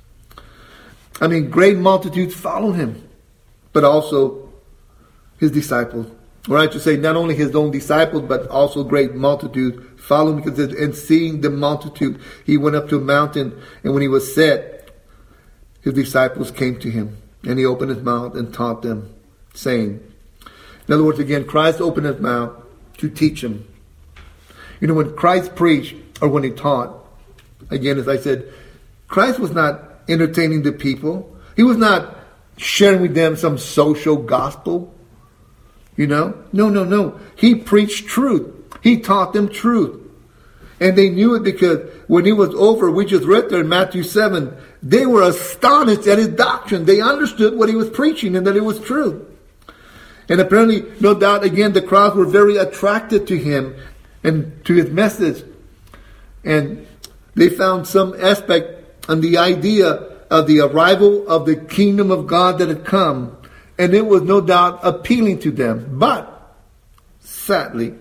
I mean, great multitudes followed him, but also his disciples. Or I should say, not only his own disciples, but also great multitudes followed him, because in seeing the multitude, he went up to a mountain, and when he was set, his disciples came to him, and he opened his mouth and taught them, saying, in other words, again, Christ opened his mouth to teach them. You know, when Christ preached, or when he taught, again, as I said, Christ was not entertaining the people. He was not sharing with them some social gospel. You know? No, no, no. He preached truth. He taught them truth. And they knew it because when it was over, we just read there in Matthew seven, they were astonished at his doctrine. They understood what he was preaching and that it was true. And apparently, no doubt, again, the crowds were very attracted to him and to his message. And they found some aspect on the idea of the arrival of the kingdom of God that had come. And it was no doubt appealing to them. But, sadly,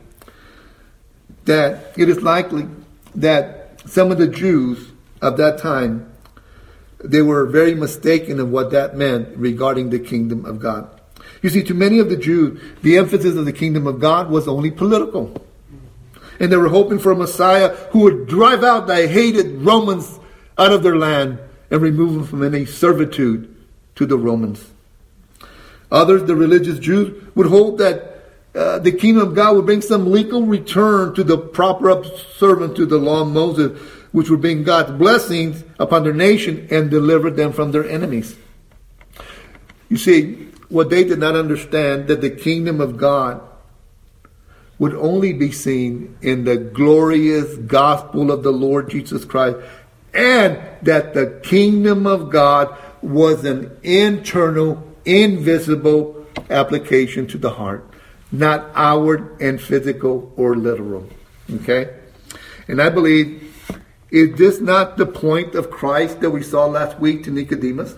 that it is likely that some of the Jews of that time, they were very mistaken in what that meant regarding the kingdom of God. You see, to many of the Jews, the emphasis of the kingdom of God was only political. And they were hoping for a Messiah who would drive out the hated Romans out of their land and remove them from any servitude to the Romans. Others, the religious Jews, would hope that Uh, the kingdom of God would bring some legal return to the proper observance to the law of Moses, which would bring God's blessings upon their nation and deliver them from their enemies. You see, what they did not understand, that the kingdom of God would only be seen in the glorious gospel of the Lord Jesus Christ, and that the kingdom of God was an internal, invisible application to the heart. Not outward and physical or literal. Okay? And I believe, is this not the point of Christ that we saw last week to Nicodemus?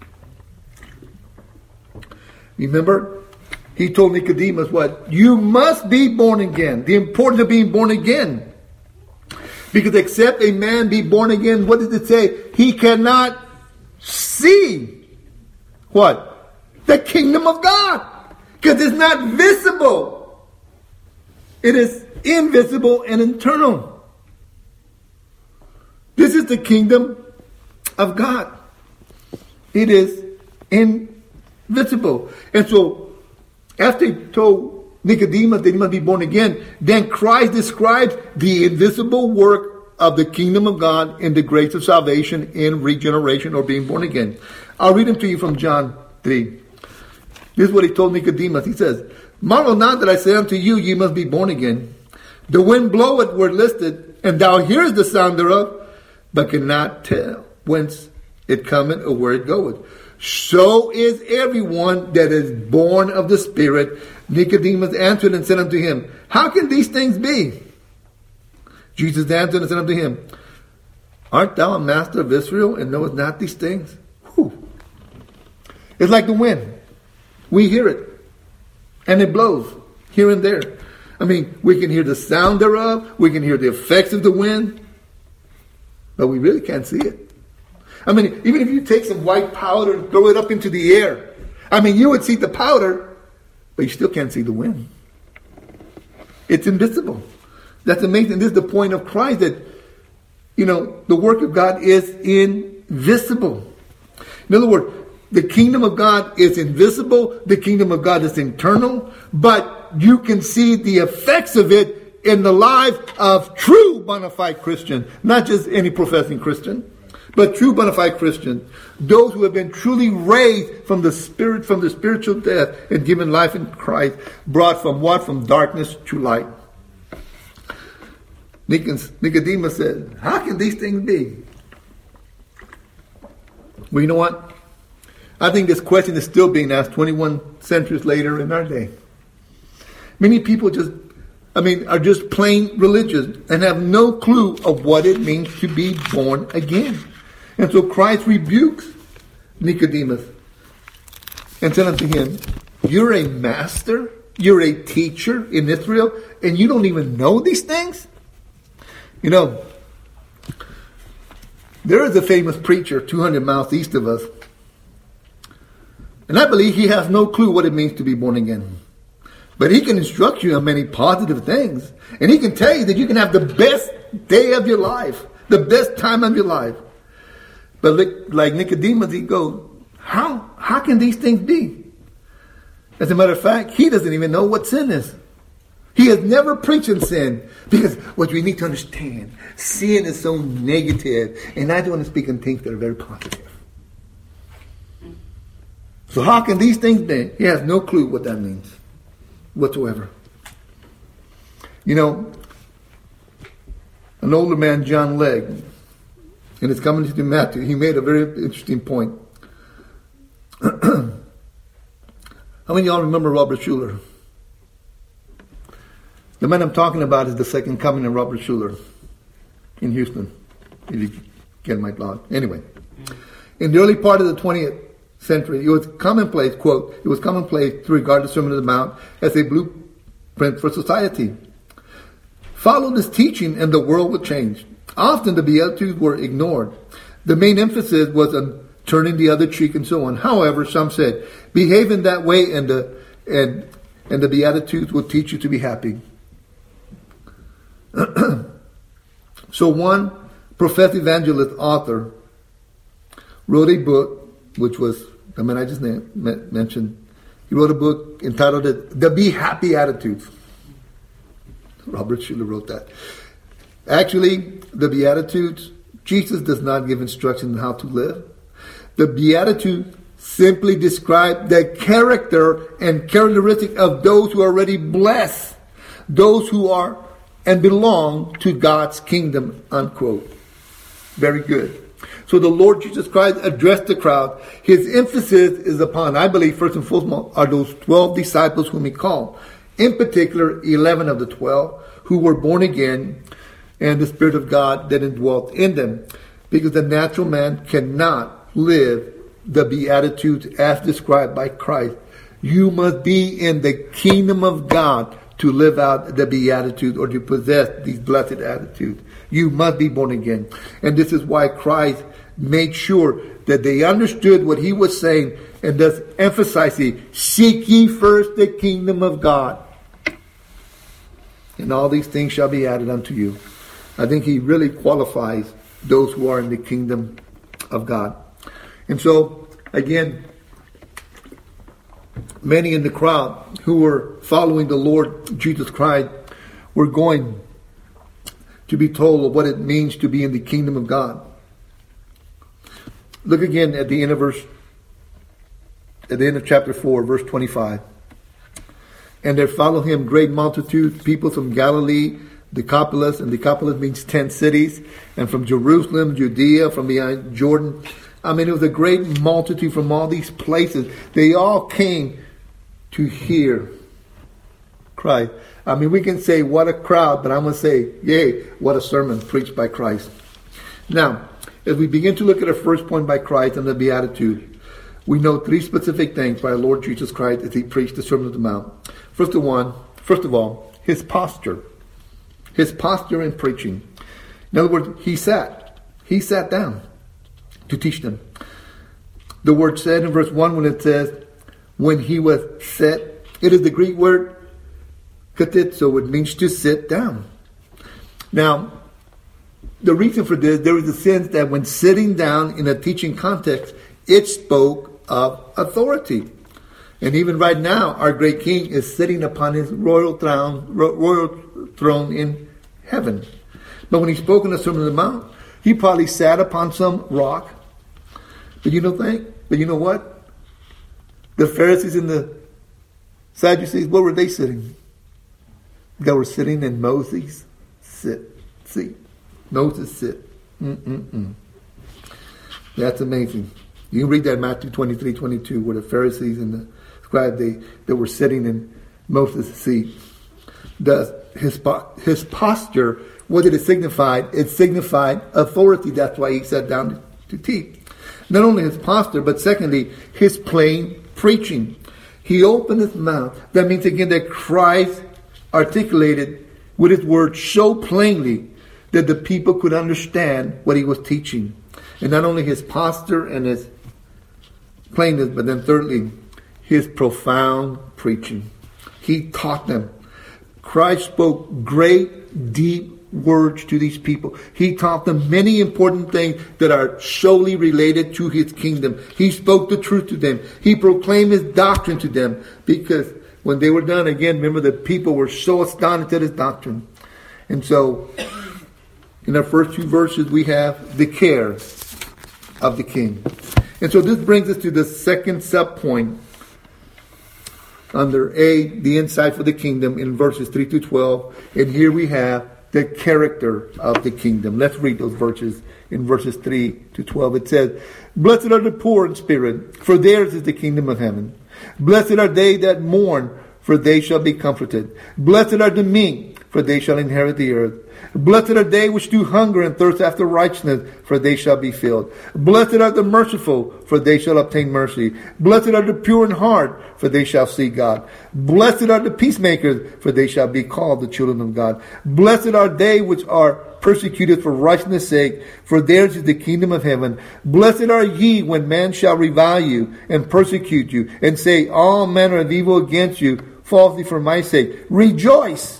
Remember? He told Nicodemus what? You must be born again. The importance of being born again. Because except a man be born again, what does it say? He cannot see what? The kingdom of God. Because it's not visible. It is invisible and internal. This is the kingdom of God. It is invisible. And so, after he told Nicodemus that he must be born again, then Christ describes the invisible work of the kingdom of God in the grace of salvation in regeneration or being born again. I'll read them to you from John three. This is what he told Nicodemus. He says, marvel not that I say unto you, ye must be born again. The wind bloweth where it listeth, and thou hearest the sound thereof, but cannot tell whence it cometh or where it goeth. So is everyone that is born of the Spirit. Nicodemus answered and said unto him, How can these things be? Jesus answered and said unto him, Art thou a master of Israel, and knowest not these things? Whew. It's like the wind. We hear it, and it blows here and there. I mean, we can hear the sound thereof. We can hear the effects of the wind. But we really can't see it. I mean, even if you take some white powder and throw it up into the air, I mean, you would see the powder, but you still can't see the wind. It's invisible. That's amazing. This is the point of Christ, that, you know, the work of God is invisible. In other words, the kingdom of God is invisible. The kingdom of God is internal. But you can see the effects of it in the life of true bona fide Christian. Not just any professing Christian, but true bona fide Christian. Those who have been truly raised from the spirit, from the spiritual death, and given life in Christ. Brought from what? From darkness to light. Nicodemus said, How can these things be? Well, you know what? I think this question is still being asked twenty-one centuries later in our day. Many people just, I mean, are just plain religious and have no clue of what it means to be born again. And so Christ rebukes Nicodemus and said unto him, You're a master, you're a teacher in Israel, and you don't even know these things? You know, there is a famous preacher two hundred miles east of us. And I believe he has no clue what it means to be born again. But he can instruct you on many positive things. And he can tell you that you can have the best day of your life. The best time of your life. But like Nicodemus, he goes, how, how can these things be? As a matter of fact, he doesn't even know what sin is. He has never preached in sin. Because what we need to understand, sin is so negative. And I don't want to speak on things that are very positive. So how can these things be? He has no clue what that means whatsoever. You know, an older man, John Legg, in his commentary to Matthew, he made a very interesting point. How many of y'all remember Robert Schuller? The man I'm talking about is the second coming of Robert Schuller in Houston, if you get my blog. Anyway, in the early part of the twentieth century, it was commonplace, quote, it was commonplace to regard the Sermon on the Mount as a blueprint for society. Follow this teaching and the world will change. Often the Beatitudes were ignored. The main emphasis was on turning the other cheek and so on. However, some said, behave in that way and the, and, and the Beatitudes will teach you to be happy. So one professed evangelist author wrote a book, which was, I mean, I just mentioned, he wrote a book entitled The Be Happy Attitudes. Robert Schuller wrote that. Actually, the Beatitudes, Jesus does not give instructions on how to live. The Beatitudes simply describe the character and characteristic of those who are already blessed, those who are and belong to God's kingdom, unquote. Very good. So the Lord Jesus Christ addressed the crowd. His emphasis is upon, I believe, first and foremost, are those twelve disciples whom he called. In particular, eleven of the twelve who were born again and the Spirit of God that indwelt in them. Because the natural man cannot live the Beatitudes as described by Christ. You must be in the kingdom of God to live out the Beatitudes or to possess these blessed attitudes. You must be born again. And this is why Christ made sure that they understood what he was saying and thus emphasizing, seek ye first the kingdom of God, and all these things shall be added unto you. I think he really qualifies those who are in the kingdom of God. And so, again, many in the crowd who were following the Lord Jesus Christ were going to be told of what it means to be in the kingdom of God. Look again at the end of verse, at the end of chapter four, verse twenty-five. And there followed him great multitudes, people from Galilee, Decapolis, and Decapolis means ten cities, and from Jerusalem, Judea, from beyond Jordan, I mean, it was a great multitude from all these places. They all came to hear Christ. I mean, we can say, what a crowd, but I'm going to say, yay, what a sermon preached by Christ. Now, as we begin to look at our first point by Christ and the Beatitude, we know three specific things by our Lord Jesus Christ as he preached the Sermon on the Mount. First of one, first of all, his posture. His posture in preaching. In other words, he sat. He sat down to teach them. The word said in verse one when it says, when he was set, it is the Greek word katitzo, it means to sit down. Now, the reason for this, there is a sense that when sitting down in a teaching context, it spoke of authority. And even right now, our great King is sitting upon his royal throne, royal throne in heaven. But when he spoke in the Sermon on the Mount, he probably sat upon some rock. But you know think, but you know what? The Pharisees and the Sadducees, where were they sitting? They were sitting in Moses' sit seat. Moses sit. Mm-mm-mm. That's amazing. You can read that in Matthew twenty-three, twenty-two, where the Pharisees and the scribes, they, they were sitting in Moses' seat. The, his, his posture, what did it signify? It signified authority. That's why he sat down to teach. Not only his posture, but secondly, his plain preaching. He opened his mouth. That means again that Christ articulated with his words so plainly that the people could understand what he was teaching. And not only his posture and his plainness, but then thirdly, his profound preaching. He taught them. Christ spoke great, deep words to these people. He taught them many important things that are solely related to his kingdom. He spoke the truth to them. He proclaimed his doctrine to them, because when they were done, again, remember, the people were so astonished at his doctrine. And so, in our first two verses, we have the care of the king. And so this brings us to the second sub-point under A, the insight for the kingdom, in verses three to twelve. And here we have the character of the kingdom. Let's read those verses in verses three to twelve. It says, blessed are the poor in spirit, for theirs is the kingdom of heaven. Blessed are they that mourn, for they shall be comforted. Blessed are the meek, for they shall inherit the earth. Blessed are they which do hunger and thirst after righteousness, for they shall be filled. Blessed are the merciful, for they shall obtain mercy. Blessed are the pure in heart, for they shall see God. Blessed are the peacemakers, for they shall be called the children of God. Blessed are they which are persecuted for righteousness' sake, for theirs is the kingdom of heaven. Blessed are ye when men shall revile you and persecute you, and say all manner of evil against you falsely for my sake. Rejoice.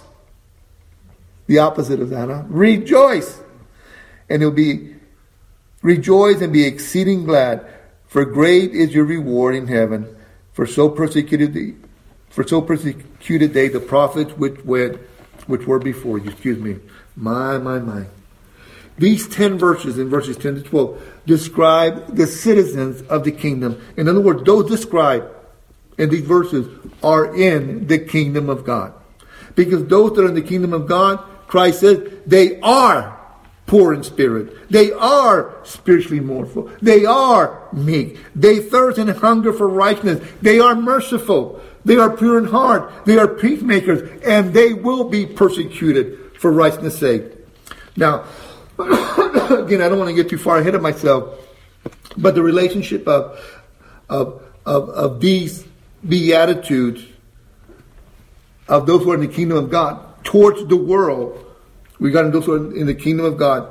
The opposite of that, huh? Rejoice. And it'll be, rejoice and be exceeding glad, for great is your reward in heaven. For so persecuted the, for so persecuted they the prophets which went, which were before you. Excuse me. My, my, my. These ten verses, in verses ten to twelve, describe the citizens of the kingdom. In other words, those described in these verses are in the kingdom of God. Because those that are in the kingdom of God, Christ says, they are poor in spirit. They are spiritually mournful. They are meek. They thirst and hunger for righteousness. They are merciful. They are pure in heart. They are peacemakers. And they will be persecuted for righteousness' sake. Now, again, I don't want to get too far ahead of myself, but the relationship of, of, of, of these beatitudes of those who are in the kingdom of God towards the world, regarding those who are in the kingdom of God,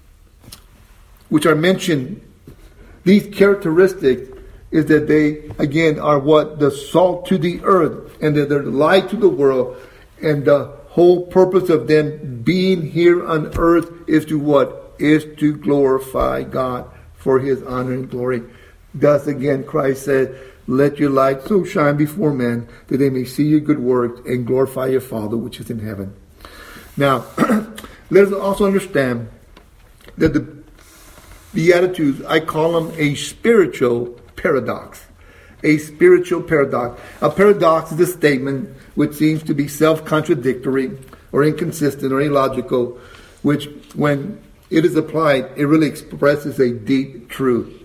which are mentioned, these characteristics is that they, again, are what? The salt to the earth, and that they're the light to the world, and the whole purpose of them being here on earth is to what? Is to glorify God for his honor and glory. Thus again, Christ said, let your light so shine before men that they may see your good works and glorify your Father which is in heaven. Now, let us also understand that the Beatitudes, I call them a spiritual paradox. A spiritual paradox. A paradox is a statement which seems to be self-contradictory or inconsistent or illogical, which when it is applied, it really expresses a deep truth.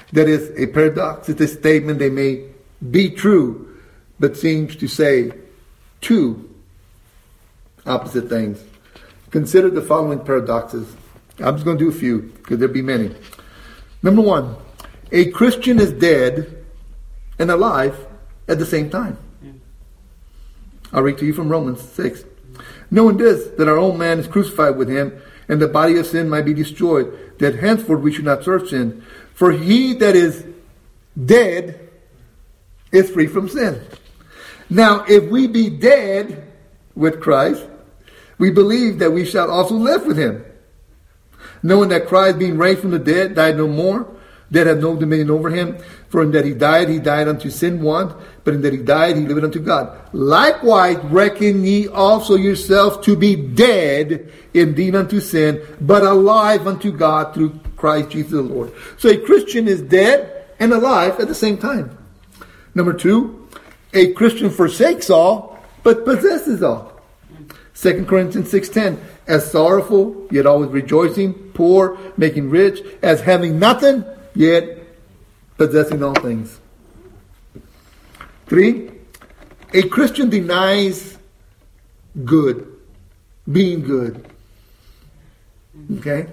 That is a paradox. It's a statement they may be true, but seems to say two opposite things. Consider the following paradoxes. I'm just going to do a few, because there'll be many. Number one, a Christian is dead and alive at the same time. I'll read to you from Romans six. Knowing this, that our old man is crucified with him, and the body of sin might be destroyed, that henceforth we should not serve sin. For he that is dead is free from sin. Now, if we be dead with Christ, we believe that we shall also live with him. Knowing that Christ, being raised from the dead, died no more, death had no dominion over him. For in that he died, he died unto sin once, but in that he died, he lived unto God. Likewise, reckon ye also yourselves to be dead indeed unto sin, but alive unto God through Christ Jesus the Lord. So a Christian is dead and alive at the same time. Number two, a Christian forsakes all, but possesses all. Second Corinthians six ten, as sorrowful, yet always rejoicing, poor, making rich, as having nothing, yet possessing all things. Three, a Christian denies good, being good. Okay?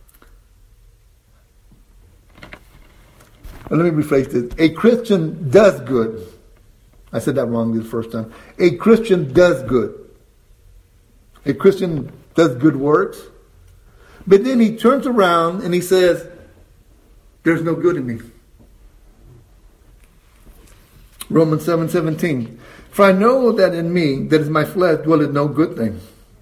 Well, let me rephrase this. A Christian does good. I said that wrong the first time. A Christian does good. A Christian does good works. But then he turns around and he says, there's no good in me. Romans seven seventeen. For I know that in me, that is my flesh, dwelleth no good thing.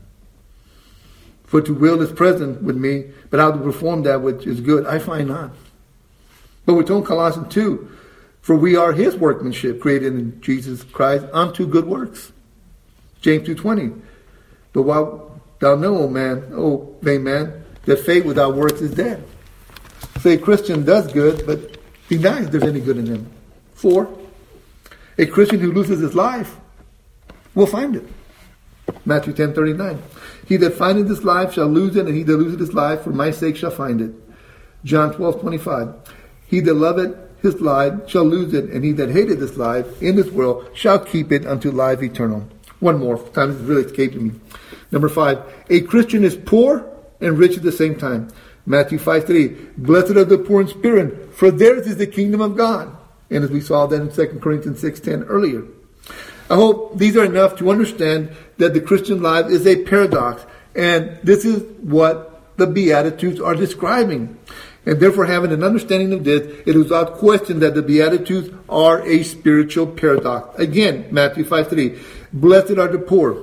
For to will is present with me, but how to perform that which is good, I find not. But we're told in Colossians two, for we are his workmanship, created in Jesus Christ unto good works. James two twenty. But while thou know, O man, O vain man, that faith without works is dead. So a Christian does good, but denies there's any good in him. Four, a Christian who loses his life will find it. Matthew ten thirty-nine. He that findeth his life shall lose it, and he that loseth his life for my sake shall find it. John twelve twenty-five. He that loveth his life shall lose it, and he that hateth his life in this world shall keep it unto life eternal. One more. Time is really escaping me. Number five. A Christian is poor and rich at the same time. Matthew five three. Blessed are the poor in spirit, for theirs is the kingdom of God. And as we saw that in Second Corinthians six ten earlier. I hope these are enough to understand that the Christian life is a paradox. And this is what the Beatitudes are describing. And therefore, having an understanding of this, it is without question that the Beatitudes are a spiritual paradox. Again, Matthew five three. Blessed are the poor.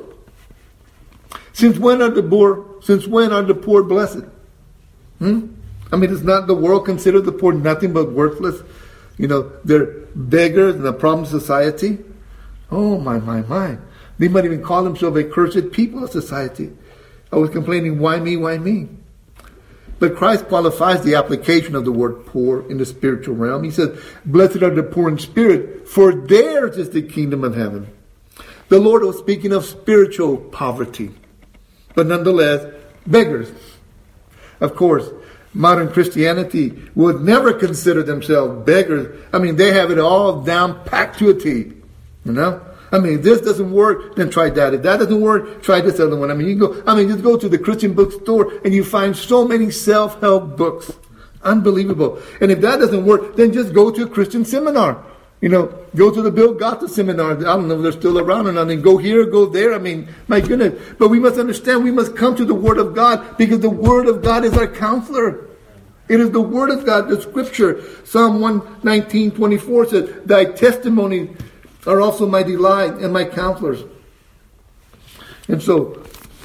Since when are the poor, since when are the poor blessed? Hmm? I mean, does not the world consider the poor nothing but worthless? You know, they're beggars in a problem society. Oh, my, my, my. They might even call themselves a cursed people of society. I was complaining, why me, why me? But Christ qualifies the application of the word poor in the spiritual realm. He says, blessed are the poor in spirit, for theirs is the kingdom of heaven. The Lord was speaking of spiritual poverty, but nonetheless, beggars. Of course, modern Christianity would never consider themselves beggars. I mean, they have it all down packed to a T. You know? I mean, if this doesn't work, then try that. If that doesn't work, try this other one. I mean, you go, I mean, just go to the Christian bookstore and you find so many self-help books. Unbelievable. And if that doesn't work, then just go to a Christian seminar. You know, go to the Bill Gatta seminar. I don't know if they're still around or not. And go here, go there. I mean, my goodness. But we must understand, we must come to the Word of God, because the Word of God is our counselor. It is the Word of God, the Scripture. Psalm one nineteen twenty-four says, thy testimonies are also my delight and my counselors. And so,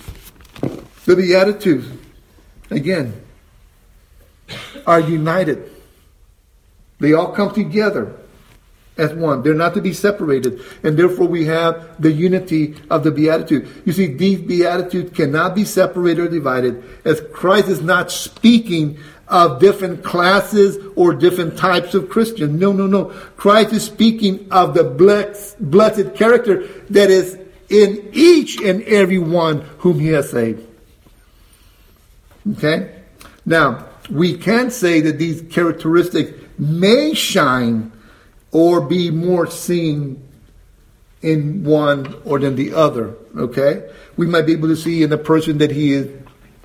the Beatitudes, again, are united. They all come together as one. They're not to be separated. And therefore we have the unity of the Beatitude. You see, these Beatitudes cannot be separated or divided, as Christ is not speaking of different classes or different types of Christians. No, no, no. Christ is speaking of the blessed, blessed character that is in each and every one whom he has saved. Okay? Now, we can say that these characteristics may shine or be more seen in one or than the other. Okay? We might be able to see in a person that he is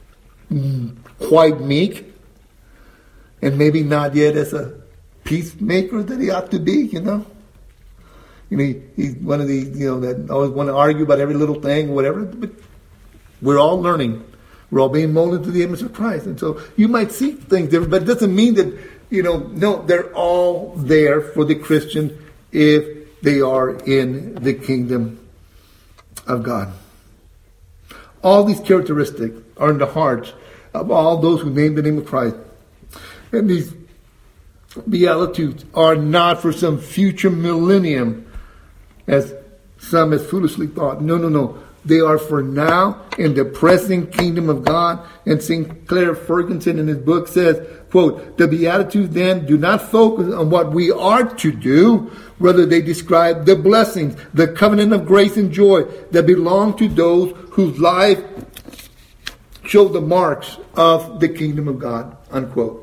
quite meek and maybe not yet as a peacemaker that he ought to be, you know. You know, he, he's one of these, you know, that always want to argue about every little thing, whatever. But we're all learning. We're all being molded to the image of Christ. And so you might see things different, but it doesn't mean that, you know, no, they're all there for the Christian if they are in the kingdom of God. All these characteristics are in the hearts of all those who name the name of Christ. And these Beatitudes are not for some future millennium, as some has foolishly thought. No, no, no. They are for now in the present kingdom of God. And Sinclair Ferguson in his book says, quote, the Beatitudes then do not focus on what we are to do. Rather, they describe the blessings, the covenant of grace and joy that belong to those whose life show the marks of the kingdom of God, unquote.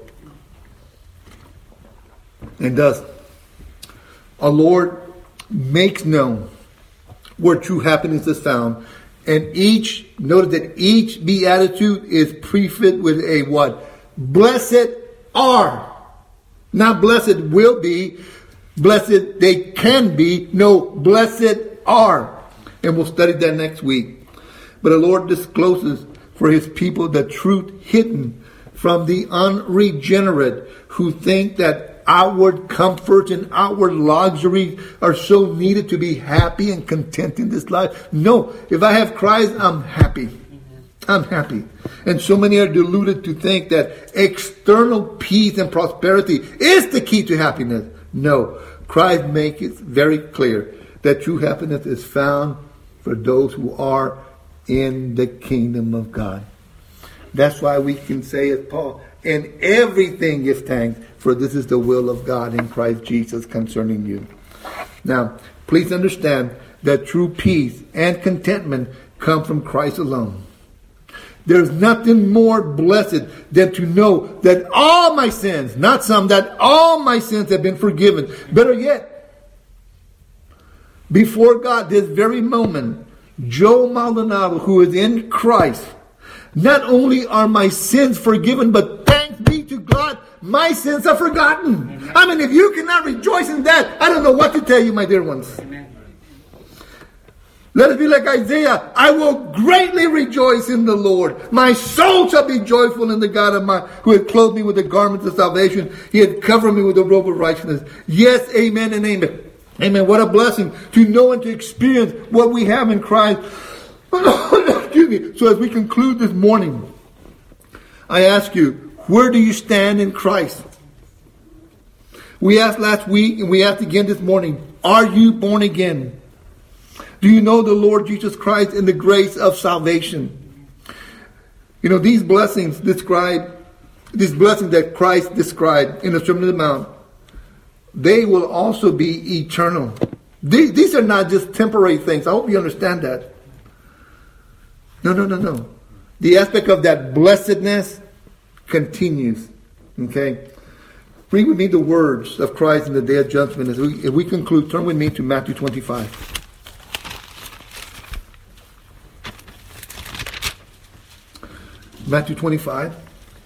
And thus, our Lord makes known where true happiness is found. And each, notice that each beatitude is prefixed with a what? Blessed are. Not blessed will be. Blessed they can be. No, blessed are. And we'll study that next week. But the Lord discloses for his people the truth hidden from the unregenerate who think that outward comforts and outward luxury are so needed to be happy and content in this life. No, if I have Christ, I'm happy. I'm happy. And so many are deluded to think that external peace and prosperity is the key to happiness. No, Christ makes it very clear that true happiness is found for those who are in the kingdom of God. That's why we can say as Paul, in everything give thanks, for this is the will of God in Christ Jesus concerning you. Now, please understand that true peace and contentment come from Christ alone. There's nothing more blessed than to know that all my sins, not some, that all my sins have been forgiven. Better yet, before God, this very moment, Joe Maldonado, who is in Christ, not only are my sins forgiven, but thanks be to God, my sins are forgotten. Amen. I mean, if you cannot rejoice in that, I don't know what to tell you, my dear ones. Amen. Let us be like Isaiah. I will greatly rejoice in the Lord. My soul shall be joyful in the God of mine, who had clothed me with the garments of salvation. He had covered me with the robe of righteousness. Yes, amen and amen. Amen. What a blessing to know and to experience what we have in Christ. Excuse me. So as we conclude this morning, I ask you, where do you stand in Christ? We asked last week and we asked again this morning, are you born again? Do you know the Lord Jesus Christ and the grace of salvation? You know, these blessings describe, these blessings that Christ described in the Sermon on the Mount, they will also be eternal. These, these are not just temporary things. I hope you understand that. No, no, no, no. The aspect of that blessedness continues. Okay? Read with me the words of Christ in the day of judgment. As we, as we conclude, turn with me to Matthew twenty-five. Matthew twenty-five.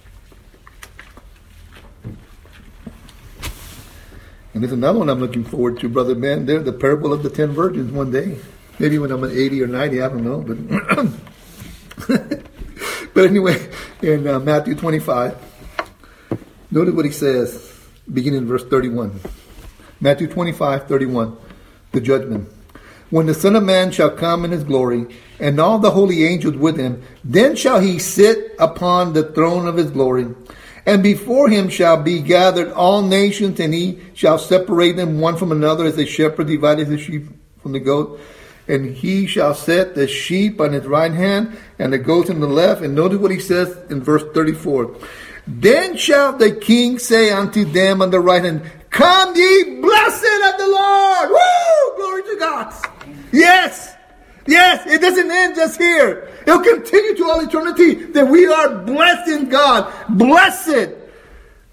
And there's another one I'm looking forward to, Brother Ben. There, the parable of the ten virgins one day. Maybe when I'm at eighty or ninety, I don't know. But but anyway, in uh, Matthew twenty-five, notice what he says, beginning in verse thirty-one. Matthew twenty-five, thirty-one, the judgment. When the Son of Man shall come in his glory, and all the holy angels with him, then shall he sit upon the throne of his glory. And before him shall be gathered all nations, and he shall separate them one from another, as a shepherd divideth the sheep from the goat. And he shall set the sheep on his right hand, and the goats on the left. And notice what he says in verse thirty-four. Then shall the king say unto them on the right hand, come ye blessed of the Lord. Woo! Glory to God. Yes. Yes. It doesn't end just here. It'll continue to all eternity that we are blessed in God. Blessed.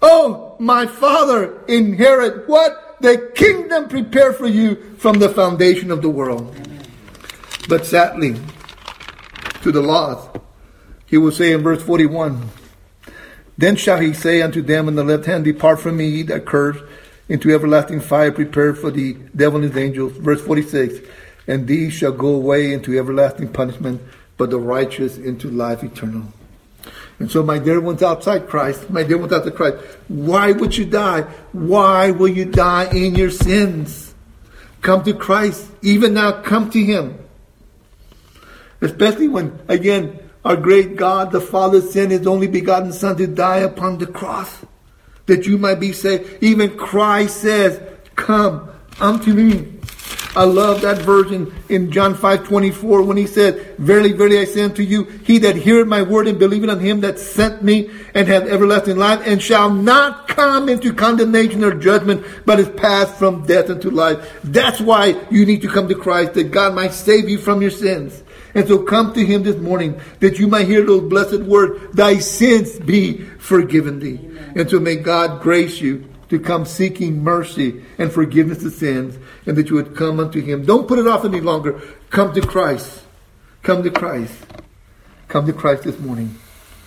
Oh, my Father, inherit what? The kingdom prepared for you from the foundation of the world. But sadly, to the lost, he will say in verse forty-one, then shall he say unto them on the left hand, depart from me, ye that curse, into everlasting fire prepared for the devil and his angels. Verse forty-six, and these shall go away into everlasting punishment, but the righteous into life eternal. And so, my dear ones outside Christ, my dear ones outside Christ, why would you die? Why will you die in your sins? Come to Christ. Even now, come to Him. Especially when, again, our great God, the Father, sent His only begotten Son to die upon the cross, that you might be saved. Even Christ says, come unto me. I love that version in John five twenty-four when He said, verily, verily, I say unto you, he that heareth my word and believeth on Him that sent me and hath everlasting life, and shall not come into condemnation or judgment, but is passed from death unto life. That's why you need to come to Christ, that God might save you from your sins. And so come to Him this morning, that you might hear those blessed words, thy sins be forgiven thee. Amen. And so may God grace you to come seeking mercy and forgiveness of sins, and that you would come unto Him. Don't put it off any longer. Come to Christ. Come to Christ. Come to Christ this morning.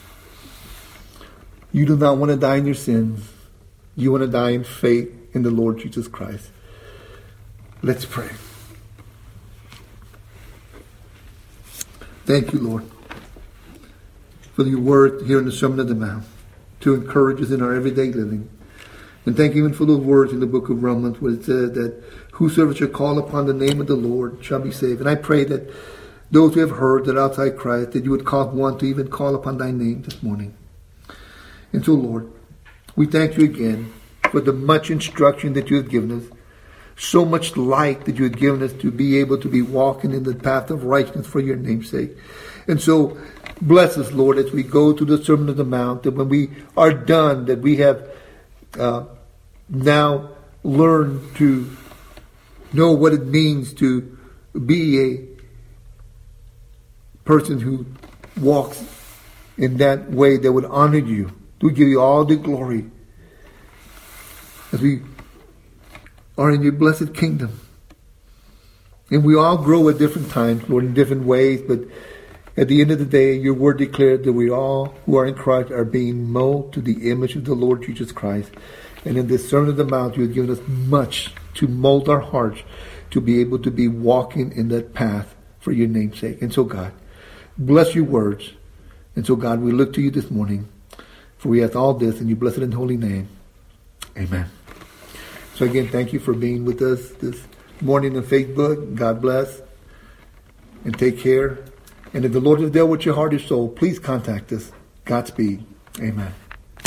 You do not want to die in your sins. You want to die in faith in the Lord Jesus Christ. Let's pray. Thank you, Lord, for your word here in the Sermon on the Mount to encourage us in our everyday living. And thank you even for those words in the book of Romans where it says that whosoever shall call upon the name of the Lord shall be saved. And I pray that those who have heard that outside Christ, that you would cause one to even call upon thy name this morning. And so, Lord, we thank you again for the much instruction that you have given us. So much light that you have given us to be able to be walking in the path of righteousness for your name's sake. And so, bless us, Lord, as we go to the Sermon on the Mount, that when we are done, that we have uh, now learned to know what it means to be a person who walks in that way that would honor you, to give you all the glory as we are in your blessed kingdom. And we all grow at different times, Lord, in different ways, but at the end of the day, your word declared that we all who are in Christ are being molded to the image of the Lord Jesus Christ. And in this Sermon on the Mount, you have given us much to mold our hearts to be able to be walking in that path for your name's sake. And so, God, bless your words. And so, God, we look to you this morning, for we ask all this in your blessed and holy name. Amen. So again, thank you for being with us this morning on Facebook. God bless. And take care. And if the Lord has dealt with your heart or soul, please contact us. Godspeed. Amen.